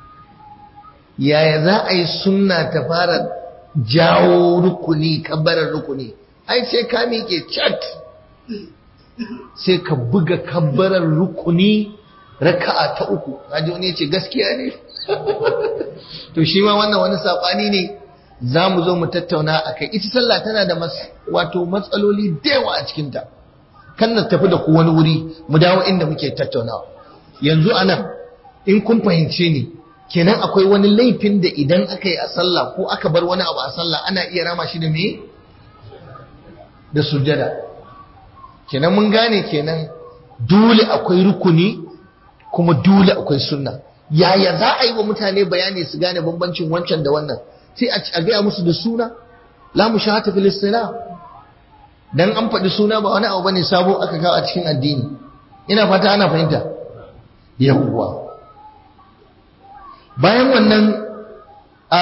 Yaya za a yi sunna ta fara jawo rukuni, kabbarar rukuni? Ai, sai ka miƙe cat. Sai ka buga kabbarar rukuni raka'a ta uku. Kaji wani yace gaskiya ne. To shi ma wannan wani sabani ne, zamu zo mu tattauna akai. Ita sallah tana da wato matsaloli da yawa a cikin ta. Kan na tafi da ku wani wuri mu dawo inda muke tattaunawa. Yanzu anan in kun fahimce ni, kenan akwai wani laifin da idan aka yi a sallah ko aka bar wani abu a sallah ana iya rama shi da me? Da sujjada. Kenan mun gane kenan dole akwai rukuni kuma dole akwai sunna. Yaya za a yi wa mutane bayani su gane bambancin wancan da wannan? Sai a gaya musu da suna, la mushahata fil istilah. Dan an faɗi suna ba wani abu bane sabo aka kawo a cikin addini. Ina fata ana fahimta. Yawwa. Bayan wannan a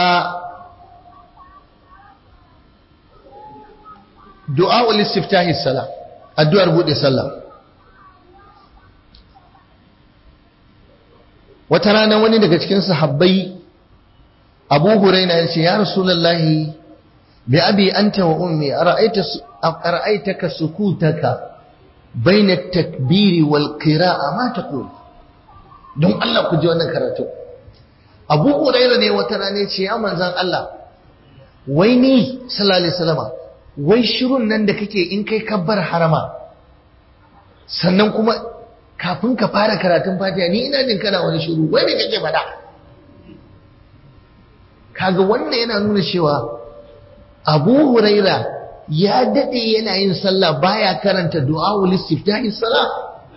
du'a ul istiftahi salat, addu'ar bude sallah. Wata rana wani daga cikin sahabbai Abu Hurairah ya ce ya Rasulullahi bi abi anta wa ummi ara'aita ara'aitaka sukutaka baina at-takbiri wal qira'a ma taqul don Allah ku ji wannan karatu Abu Hurairah ne wata rana ce ya manzon Allah wai ni sallallahu alaihi wasallama wai shirun nan da kake in kai kabbar harama sannan kuma kafin ka fara karatun Fatiha ni ina jin kana wani shiru wai me kake faɗa kaga wannan yana nuna cewa Abu Huraira ya dade yana yin sallah baya karanta du'aul istiftahi salah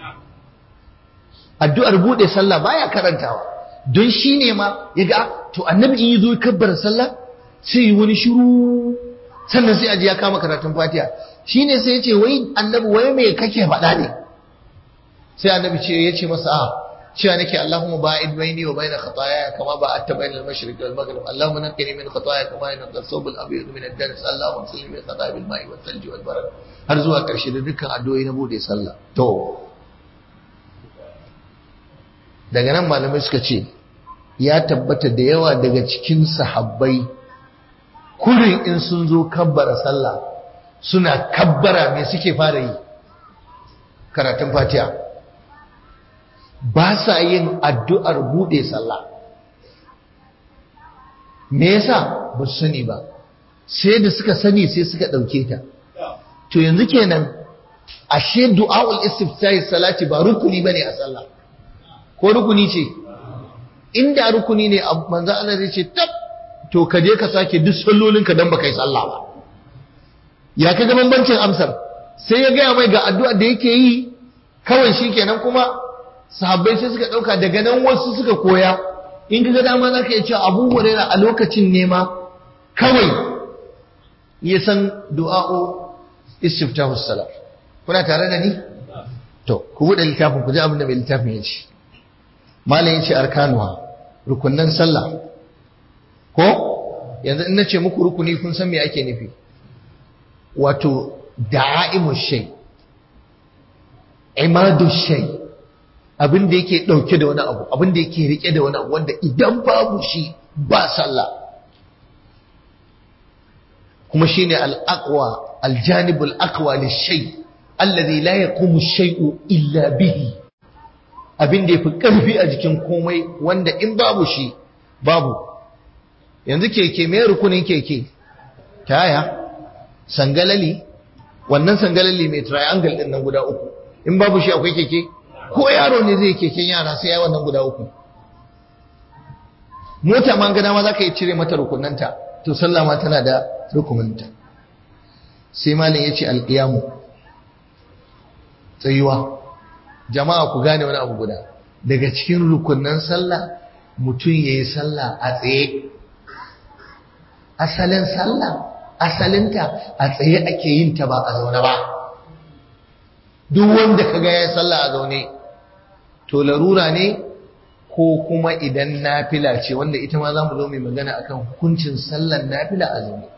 addu'ar bude sallah baya karantawa don shine ma yaga to annabi in yazo kabbar sallah sai wani shiru sannan sai aje ya kama karatun Fatiha shine sai ya ce wai annabi wai me kake faɗa ne sai annabi ce yace masa a cewa nake Allahumma ba'id baini wa baina khataaya kama ba'adta baina al-mashriq wal maghrib Allahumma naqqini min khataaya kama yanqa ath-thawb al-abyad min ad-dans Allahumma salli min khataaya bil ma'i wal thalj wal barad har zuwa karshe da dukkan addu'o'i na bude sallah to daga nan malamai suka ce ya tabbata da yawa daga cikin sahabbai kullun in sun zo kabbara sallah suna kabbara me suke fara yi karatun Fatiha ba sa yin addu'ar buɗe sallah me yasa ba su sani ba sai da suka sani sai suka ɗauke ta to yanzu kenan ashe du'a'ul istiftahi salati ba rukuni bane a sallah ko rukuni ce inda rukuni ne manzo Allah zai ce tab to ka je ka sake duk sallolinka dan baka yi sallah ba ya kaga bambancin amsar sai ya ga mai ga addu'a da yake yi kawai shikenan kuma sahabbai sai suka dauka daga nan wasu suka koya in kaga dama zaka iya cewa Abu Hurairah a lokacin nema kawai ya san du'a'u istiftahus salat kuna tare da ni to ku bude littafin ku ji abin da mai littafin ya ce malam yace arkanuha rukunnan sallah ko yanzu in nace muku rukuni kun san me ake nufi wato da'imu shay imadu shay abin da yake dauke da wani abu abin da yake rike da wani abu wanda idan babu shi ba sallah kuma shine al-aqwa al-janib al-aqwa lish-shay alladhi la yaqumu ash-shay'u illa bihi abin da yafi karfi a jikin komai wanda in babu shi babu yanzu keke me rukunin keke taya sangalali wannan sangalali mai triangle din nan guda uku in babu shi akwai keke ko yaro ne zai keken yara sai ya wannan guda uku mota man gada ma zaka yi cire mata rukunanta to sallah ma tana da rukunanta sai malam yace alqiyamu tsayuwa jama'a ku gane wani abu guda daga cikin rukunnan sallah mutum yayi sallah a tsaye asalin sallah asalinta a tsaye ake yin ta ba a zaune ba duk wanda kaga yayi sallah a zaune to larura ne ko kuma idan nafila ce wanda ita ma zamu zo mai magana akan hukuncin sallar nafila a zaune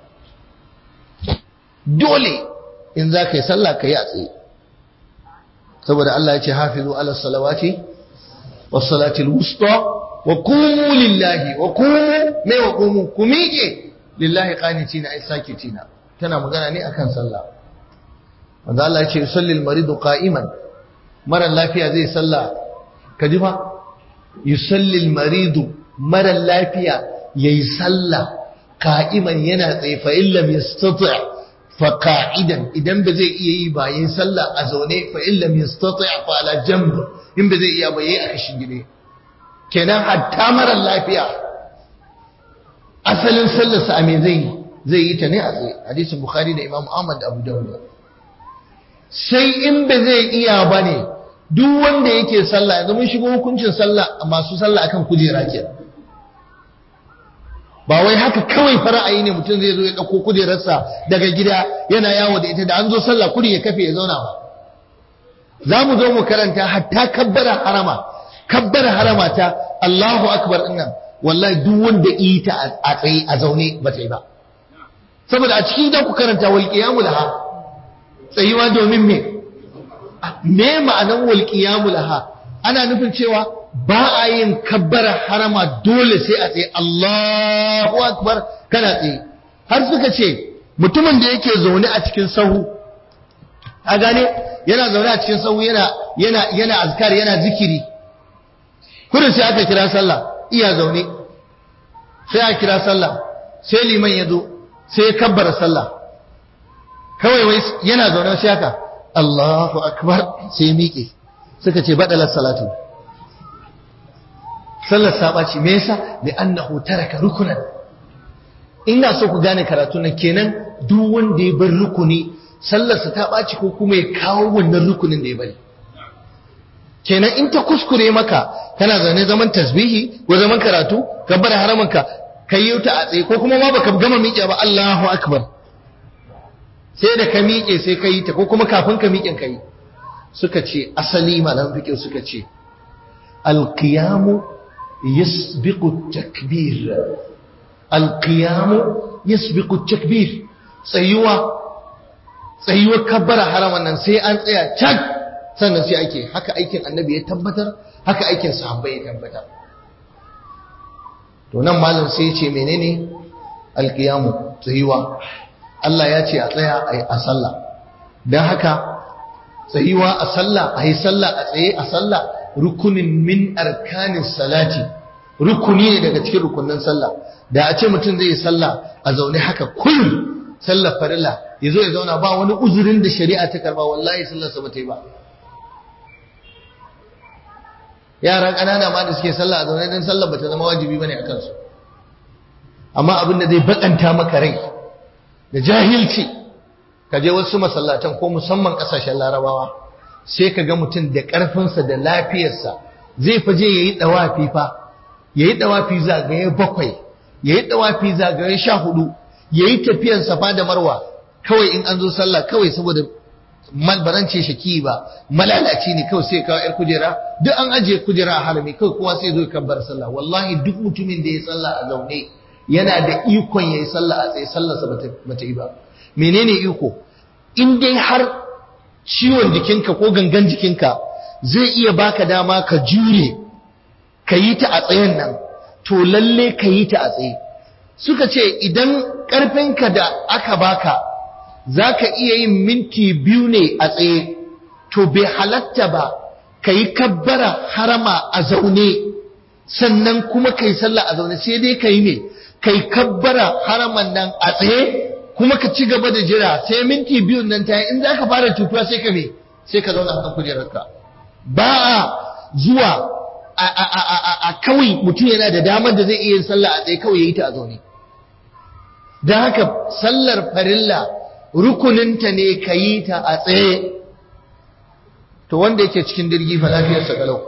dole in za ka yi sallah ka yi a tsaye saboda Allah ya ce hafizu ala salawati was salati al-wusta wa qumu lillahi wa qumu me wa qumu ku miƙe lillahi qanitina ay sakitina tana magana ne akan sallah wanda Allah ya ce yusalli al-maridu qa'iman mara lafiya zai sallah kaji fa yusalli al-maridu mara lafiya yayi sallah qa'iman yana tsaye fa illam yastati' fa qa'idan idan ba zai iya yi ba yayin sallah a zaune fa illam yastati' fa ala janb in ba zai iya ba yayi a kashin gide kenan hatta mara lafiya asalin sallar sa me zai zai yi ta ne a tsaye hadisin bukhari da imam ahmad da abu dawud sai in ba zai iya ba ne duk wanda yake sallah yanzu mun shigo hukuncin sallah masu sallah akan kujera kenan ba wai haka kawai fara'ayi ne mutum zai zo ya dauko kujerarsa daga gida yana yawo da ita da an zo sallah kudi ya kafe ya zauna ba za mu zo mu karanta hatta kabbara harama kabbara harama ta Allahu akbar dinnan wallahi duk wanda yi ta a tsaye a zaune ba ta yi ba saboda a cikin da ku karanta wal qiyamul ha tsayuwa domin me me ma'anan wal qiyamul ha ana nufin cewa ba a yin kabbara harama dole sai a tsaye Allahu akbar kana tsaye har suka ce mutumin da yake zaune a cikin sahu a gane yana zaune a cikin sahu yana yana yana azkar yana zikiri kurin sai aka kira sallah iya zaune sai aka kira sallah sai liman ya zo sai ya kabbara sallah kawai wai yana zaune sai haka Allahu akbar sai ya miƙe suka ce badalar salatu sallar sabaci me yasa li annahu taraka rukunan ina so ku gane karatu nan kenan duk wanda ya bar rukuni sallarsa ta baci ko kuma ya kawo wannan rukunin da ya bari kenan in ta kuskure maka kana zaune zaman tasbihi ko zaman karatu ka bar haramanka kai yi ta a tsaye ko kuma ma baka gama miƙe ba Allahu akbar sai da ka miƙe sai ka yi ta ko kuma kafin ka miƙen ka yi suka ce asali malam fiqh suka ce al-qiyamu yasbiqu at-takbir al-qiyamu yasbiqu at-takbir tsayuwa tsayuwar kabbara haraman nan sai an tsaya cak sannan sai ake haka aikin annabi ya tabbatar haka aikin sahabbai ya tabbatar to nan malam sai ya ce menene al-qiyamu tsayuwa Allah ya ce a tsaya a sallah dan haka tsayuwa a sallah a yi sallah a tsaye a sallah rukunin min arkanin salati rukuni ne daga cikin rukunin sallah da a ce mutum zai yi sallah a zaune haka kullum sallar farilla ya zo ya zauna ba wani uzurin da shari'a ta karba wallahi sallarsa ba ta yi ba yara ƙanana ma da suke sallah a zaune don sallar ba ta zama wajibi bane a kansu amma abin da zai bakanta maka rai da jahilci ka je wasu masallatan ko musamman ƙasashen larabawa sai ka ga mutum da ƙarfinsa da lafiyarsa zai faje ya yi ɗawafi fa ya yi ɗawafi zagaye bakwai ya yi ɗawafi zagaye sha hudu ya yi tafiyan safa da marwa kawai in an zo sallah kawai saboda malbarance shaki ba malalaci ne kawai sai kawo yar kujera duk an ajiye kujera a harami kawai kowa sai zo kabbar sallah wallahi duk mutumin da ya sallah a zaune yana da ikon ya yi sallah a tsaye sallarsa bata yi ba menene iko in dai har ciwon jikinka ko gangan jikinka zai iya baka dama ka jure ka yi ta a tsayen nan to lalle ka yi ta a tsaye suka ce idan ƙarfinka da aka baka za ka iya yin minti biyu ne a tsaye to bai halatta ba ka yi kabbara harama a zaune sannan kuma ka yi sallah a zaune sai dai ka yi ne ka yi kabbara haraman nan a tsaye kuma ka ci gaba da jira sai minti biyun nan ta yi in za ka fara tutuwa sai ka me sai ka zauna a kan kujerarka ba a zuwa a kawai mutum yana da damar da zai iya yin sallah a tsaye kawai ya yi ta a zaune don haka sallar farilla rukuninta ne ka yi ta a tsaye to wanda yake cikin dirgi fa lafiyarsa kalau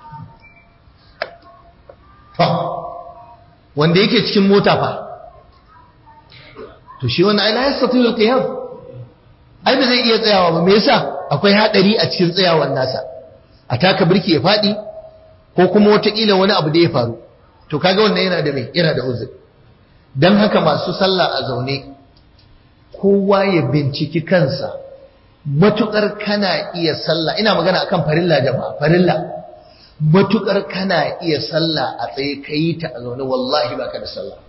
wanda yake cikin mota fa to shi wannan ai la yastati'ul qiyam ai ba zai iya tsayawa ba me yasa akwai hadari a cikin tsayawar nasa a taka birki ya fadi ko kuma wataƙila wani abu da ya faru to kaga wannan yana da mai yana da uzuri dan haka masu sallah a zaune kowa ya binciki kansa matukar kana iya sallah ina magana akan farilla jama'a farilla matukar kana iya sallah a tsaye kai ta a zaune wallahi baka da sallah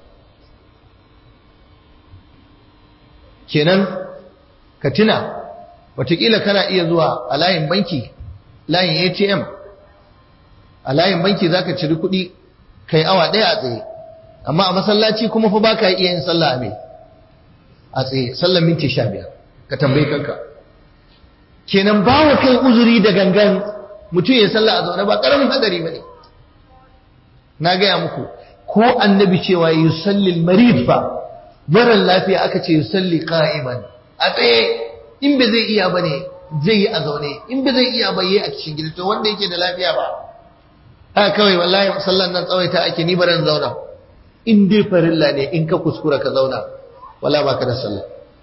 kenan ka tuna watakila kana iya zuwa a layin banki layin A T M a layin banki zaka ciri kuɗi kai awa ɗaya a tsaye amma a masallaci kuma fa baka iya yin sallah a me a tsaye sallar minti sha biyar ka tambayi kanka kenan bawa kai uzuri da gangan mutum ya sallah a zaune ba karamin hadari bane na gaya muku ko annabi cewa yusallil marid fa marar lafiya aka ce yusalli qa'iman a tsaye in ba zai iya bane zai yi a zaune in ba zai iya ba yi a cikin gida to wanda yake da lafiya ba haka kawai wallahi sallan nan tsawaita ake ni baran zauna in dai farilla ne in ka kuskura ka zauna wala baka da sallah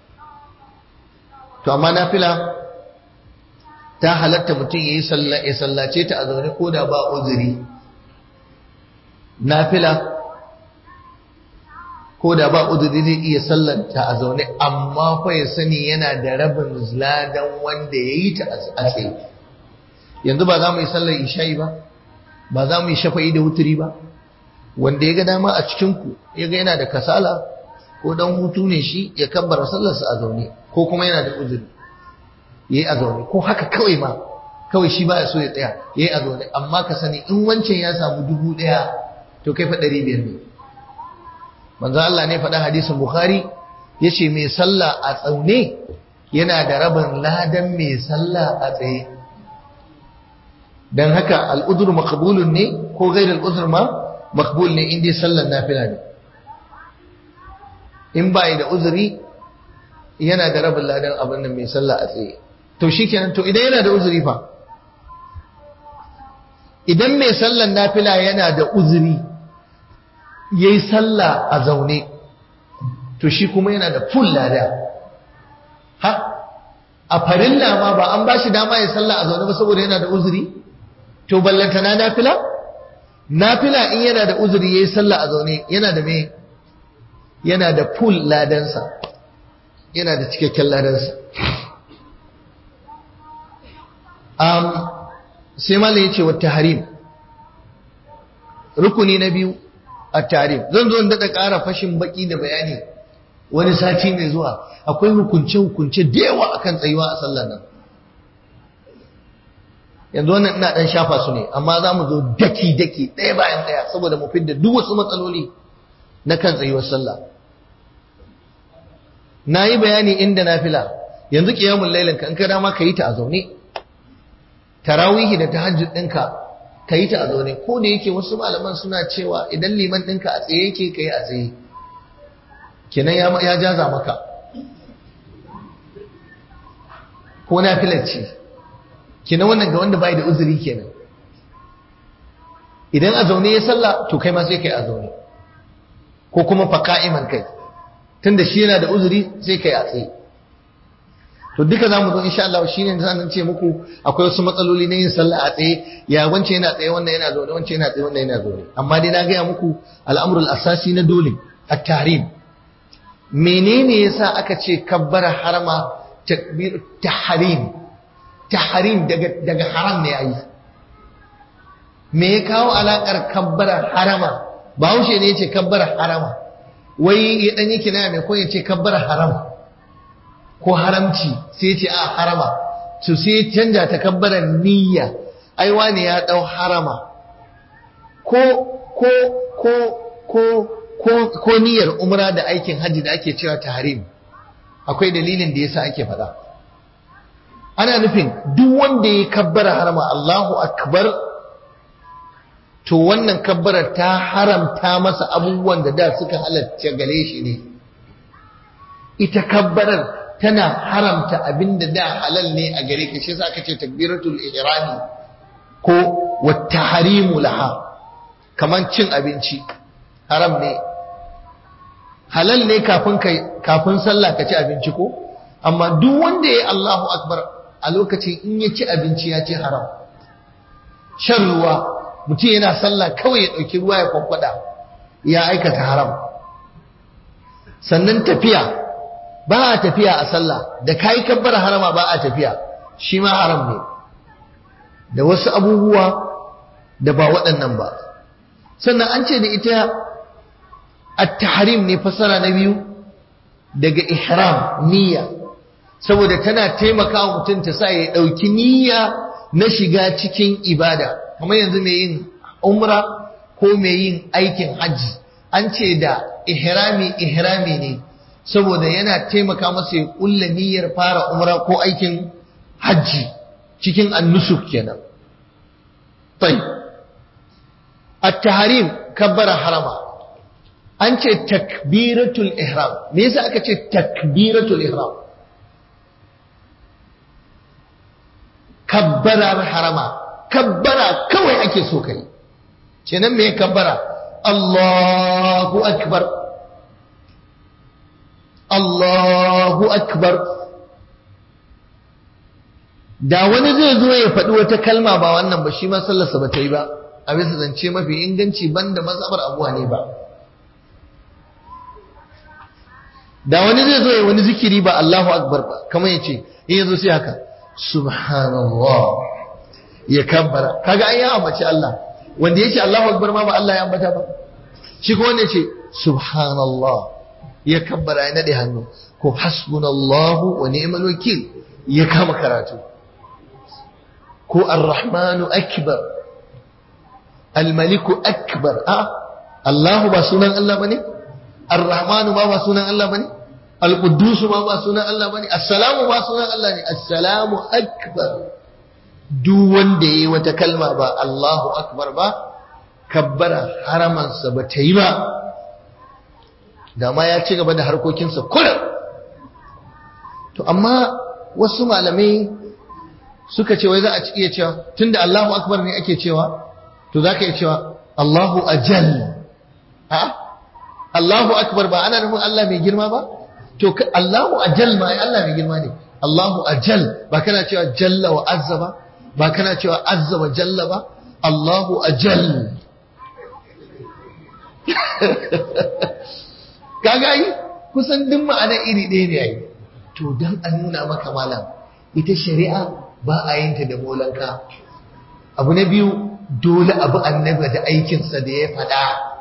to amma nafila ta halatta mutum yayi sallah ya sallace ta a zaune ko da ba uzuri nafila ko da ba uzuri zai iya sallanta a zaune amma fa ya sani yana da rabin ladan wanda yayi ta a tsaye yanzu ba za mu yi sallar isha'i ba ba za mu yi shafa'i da wuturi ba wanda ya ga dama a cikin ku ya ga yana da kasala ko dan hutu ne shi ya kabbara sallarsa a zaune ko kuma yana da uzuri yayi a zaune, ko haka kawai ma kawai shi baya so ya tsaya yayi a zaune, amma ka sani in wancan ya samu dubu ɗaya to kai fa ɗari biyar ne. Manzo Allah ne faɗa hadisin Bukhari yace mai sallah a tsaune yana da rabin ladan mai sallah a tsaye. Dan haka al'udhur maqbulun ne ko ghayr al'udhur ma maqbul ne in dai sallar nafila ne. In bai da uzuri yana da rabin ladan abin nan mai sallah a tsaye. To shikenan, to idan yana da uzuri fa, idan mai sallar nafila yana da uzuri yayi sallah a zaune, to shi kuma yana da full lada. Ha, a farilla ma ba an bashi dama ya sallah a zaune ba saboda yana da uzuri? To ballanta na nafila? Nafila in yana da uzuri yayi sallah a zaune yana da me? Yana da full ladansa, yana da cikakken ladansa. Um, sai malai yace wa tahrim, rukuni na biyu at-tahrim. Zan zo in daɗa ƙara fashin baki da bayani wani sati mai zuwa. Akwai hukunce hukunce da yawa akan tsayuwa a sallar nan. Yanzu wannan ina dan shafa su ne, amma za mu zo daki daki ɗaya bayan ɗaya saboda mu fidda duk wasu matsaloli na kan tsayuwar sallah. Na yi bayani inda nafila, yanzu qiyamul lailin ka in ka dama ka yi ta a zaune, tarawihi da tahajjud ɗinka ka yi ta a zaune, ko da yake wasu malaman suna cewa idan liman ɗinka a tsaye yake ka yi a tsaye, kenan ya, ya jaza maka, ko nafilar ce, kenan wannan ga wanda bai da uzuri kenan. Idan a zaune ya sallah to kai ma sai kai a zaune, ko kuma fa ka'iman kai, tunda shi yana da uzuri sai kai a tsaye. To duka zamu zo insha Allah, shine zan ce muku akwai wasu matsaloli na yin sallah a tsaye, ya wance yana tsaye wannan yana zaune, wance yana tsaye wannan yana zaune. Amma dai na ga muku al'amrul asasi na dole at-tahrim. Menene yasa aka ce kabbara harama takbir tahrim? Tahrim daga daga haram ne yayi. Me ya kawo alakar kabbara harama? Bahaushe ne yace kabbara harama. Wai ya dan yake na mai ko yace kabbara haram ko haramci, sai ce a harama, to sai canja ta kabbaran niyya. Ai wani ya dau harama ko ko ko ko ko ko niyyar umra da aikin haji da ake cewa tahrim, akwai dalilin da yasa ake faɗa. Ana nufin duk wanda ya kabbara harama Allahu akbar, to wannan kabbarar ta haramta masa abubuwan da da suka halatta gare shi ne. Ita kabbarar tana haramta abinda da halal ne a gare ka, shi yasa aka ce takbiratul ihrami ko wat tahrimu laha. Kaman cin abinci haram ne, halal ne kafin kai kafin sallah ka ci abinci ko, amma duk wanda yayi Allahu akbar a lokacin in ya ci abinci ya ci haram. Shan ruwa, mutum yana sallah kawai ya dauki ruwa ya kwankwada, ya aikata haram. Sannan tafiya, ba a tafiya a sallah, da kai kabbar harama ba a tafiya, shi ma haram ne, da wasu abubuwa da ba waɗannan ba. Sannan an ce da ita at-tahrim ne fasara na biyu daga ihram, niyya, saboda tana taimakawa mutum ta sa ya ɗauki niyya na shiga cikin ibada. Kamar yanzu mai yin umra ko mai yin aikin hajji, an ce da ihrami ihrami ne saboda yana taimaka masa ya kulla niyyar fara umra ko aikin hajji cikin annusuk kenan. Tayyib, at-tahrim kabbara harama, an ce takbiratul ihram. Me yasa aka ce takbiratul ihram? Kabbara harama, kabbara kawai ake so kai. Kenan me kabbara? Allahu akbar, Allahu akbar. Da wani zai zo ya faɗi wata kalma ba wannan ba, shi ma sallarsa ba ta yi ba, a bisa zance mafi inganci banda mazhabar Abu Hanifa. Da wani zai zo ya wani zikiri ba Allahu akbar ba, kamar yace in yazo sai haka subhanallah ya kabbara, kaga ai ya ambaci Allah. Wanda yace Allahu akbar ma ba Allah ya ambata ba, shi ko wanda yace subhanallah ya kabbara ya nade hannu, ko hasbunallahu wa ni'mal wakil, ya kama karatu. Ko ar-rahmanu akbar, al-maliku akbar. a Allahu ba sunan Allah bane, ar-rahmanu ba ba sunan Allah bane, al-quddus ba ba sunan Allah bane, assalamu ba sunan Allah ne. Assalamu akbar. Duk wanda yayi wata kalma ba Allahu akbar ba, kabbara haramansa ba ta yi ba, da ma ya ci gaba da harkokinsa kullum. To amma wasu malamai suka ce wai za a iya cewa tunda Allahu akbar ne ake cewa, to zaka iya cewa Allahu ajal. a Allahu akbar ba ana nufin Allah mai girma ba? To Allahu ajal ma ai Allah mai girma ne. Allahu ajal ba kana cewa jalla wa azza ba, ba kana cewa azza wa jalla ba. Allahu ajal. Kaga yi kusan duk ma'ana iri ɗaya ne yayi. To dan an nuna maka malam, ita shari'a ba a yin ta da molanka. Abu na biyu, dole abu annabi da aikinsa da ya faɗa.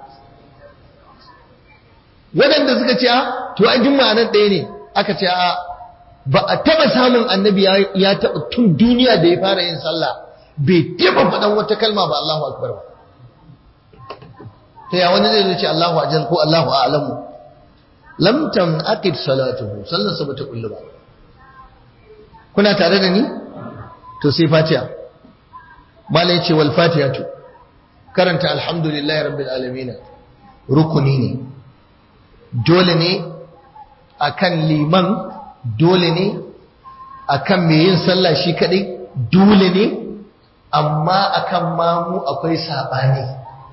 Waɗanda suka ce to ai duk ma'anar ɗaya ne, aka ce a ba a taɓa samun annabi ya taɓa tun duniya da ya fara yin sallah bai taɓa faɗan wata kalma ba Allahu akbar ba. Ta ya wani zai ce Allahu ajal ko Allahu a'lamu, lam tanaqid salatuhu, sallarsa bata kullu ba. Kuna tare da ni? To sai Fatiha. Malai ce wal Fatihatu, karanta alhamdulillahi rabbil alamin, rukuni ne, dole ne akan liman, dole ne akan mai yin sallah shi kadai, dole ne, amma akan mamu akwai sabani.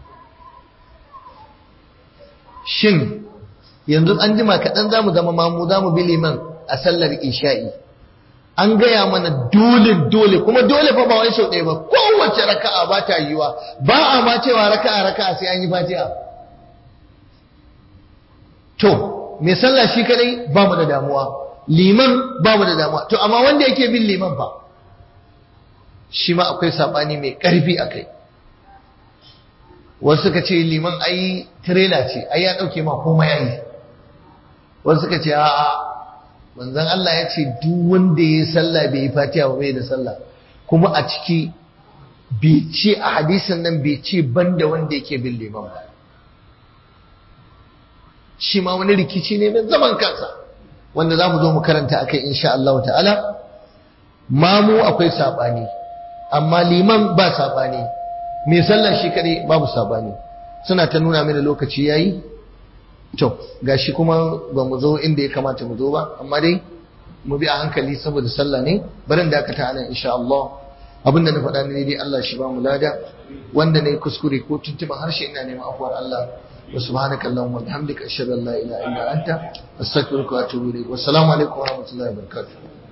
Shin yanzu an jima kaɗan za mu zama mamu, za mu bi liman a sallar isha'i, an gaya mana dole dole kuma dole fa ba wai sau ɗaya ba, kowace raka'a ba ta yiwa, ba a ma cewa raka'a raka'a sai an yi Fatiha. To mai sallah shi kadai ba mu da damuwa, liman ba mu da damuwa, to amma wanda yake bin liman fa shi ma akwai sabani mai ƙarfi a kai. Wasu suka ce liman ai tirela ce, ai ya ɗauke ma komai yayi. Wasu suka ce a'a, manzon Allah ya ce duk wanda ya sallah bai yi Fatiha ba bai da sallah, kuma a ciki bai ce a hadisin nan bai ce banda wanda yake bin liman ba. Shi ma wani rikici ne mai zaman kansa wanda za mu zo mu karanta akai insha Allah ta'ala. Mamu akwai sabani, amma liman ba sabani, mai sallah shi kadai babu sabani. Suna ta nuna mini lokaci yayi, to gashi kuma ba mu zo inda ya kamata mu zo ba, amma dai mu bi a hankali saboda sallah ne. Barin da aka ta nan insha Allah. Abinda na faɗa ne dai Allah shi ba mu lada, wanda ne kuskure ko tuntuban harshe ina neman afuwar Allah. Wa subhanaka Allahumma wa bihamdika ashhadu an la ilaha illa anta astaghfiruka wa atubu ilayk. Wassalamu alaikum wa rahmatullahi wa barakatuh.